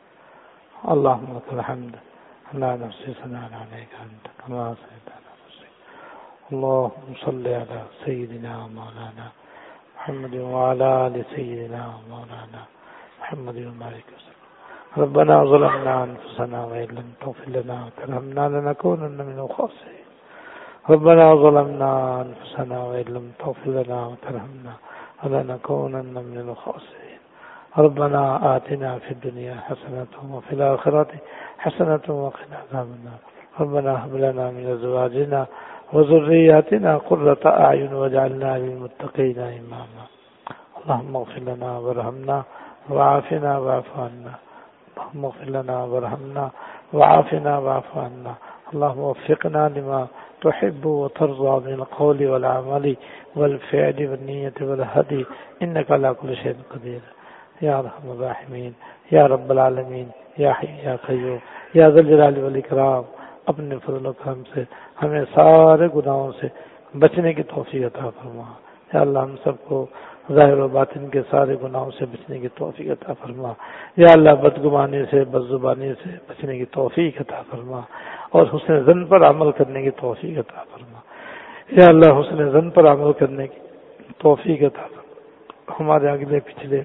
اللہم لک الحمد لا نحصی ثناء علیک انت کما اثنیت علی نفسک. اللہم صلی علی سیدنا مولانا محمد وعلی آل سیدنا مولانا محمد وبارک وسلم. ربنا ظلمنا انفسنا وان لم تغفر لنا وترحمنا لنكونن من الخاسرين. ربنا ظلمنا انفسنا وان لم تغفر لنا وترحمنا لنكونن من الخاسرين. ربنا آتنا في الدنيا حسنة وفي الآخرة حسنة وقنا عذاب النار. ربنا هب لنا من أزواجنا وذرياتنا قرة أعين واجعلنا للمتقين إماما. اللهم اغفر لنا وارحمنا وعافنا واعف عنا. اللهم اغفر لنا وارحمنا وعافنا واعف عنا. اللهم وفقنا لما تحب وترضى من القول والعمل والفعل والنية والهدي إنك على كل شيء قدير. يا أرحم الراحمين يا رب العالمين يا حي يا قيوم يا ذا الجلال والإكرام، اپنے فضل و کرم سے ہمیں سارے گناہوں سے بچنے کی توفیق عطا فرما. یا اللہ ہم سب کو ظاہر و باطن کے سارے گناہوں سے بچنے کی توفیق عطا فرما. یا اللہ بدگمانی سے بدزبانی سے بچنے کی توفیق عطا فرما اور حسن ظن پر عمل کرنے کی توفیق عطا فرما. یا اللہ حسن ظن پر عمل کرنے کی توفیق عطا فرما. ہمارے اگلے پچھلے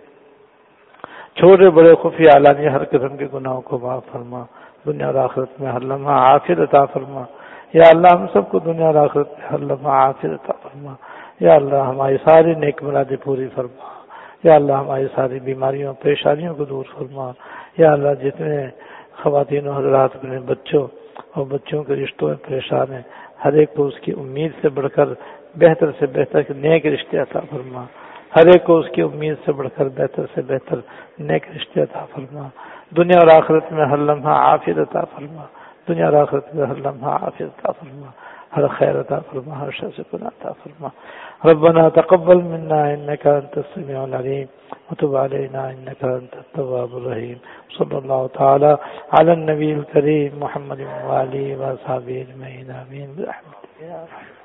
چھوٹے بڑے خفیہ اعلانیہ ہر قسم کے گناہوں کو معاف فرما. دنیا اور آخرت میں ہر لمحہ عافیت عطا فرما. یا اللہ ہم سب کو دنیا اور آخرت میں ہر لمحہ عافیت عطا فرما. یا اللہ ہماری ساری نیک مرادیں پوری فرما. یا اللہ ہماری ساری بیماریوں پریشانیوں کو دور فرما. یا اللہ جتنے خواتین و حضرات اپنے بچوں اور بچوں کے رشتوں میں پریشان ہیں، ہر ایک کو اس کی امید سے بڑھ کر بہتر سے بہتر نیک رشتے عطا فرما. ہر ایک کو اس کی امید سے بڑھ کر بہتر سے بہتر نیک رشتے عطا فرما. دنیا اور آخرت میں ہر لمحہ عافیت عطا فرما. دنیا اور آخرت میں ہر لمحہ عافیت عطا فرما. ہر خیر عطا فرما، ہر شر سے پناہ عطا فرما. ربنا تقبل منا انك انت السميع العليم وتب علينا انك انت التواب الرحيم. صلى الله تعالى على النبي الكريم محمد وآله وصحبه اجمعين. آمين برحمتك يا رب.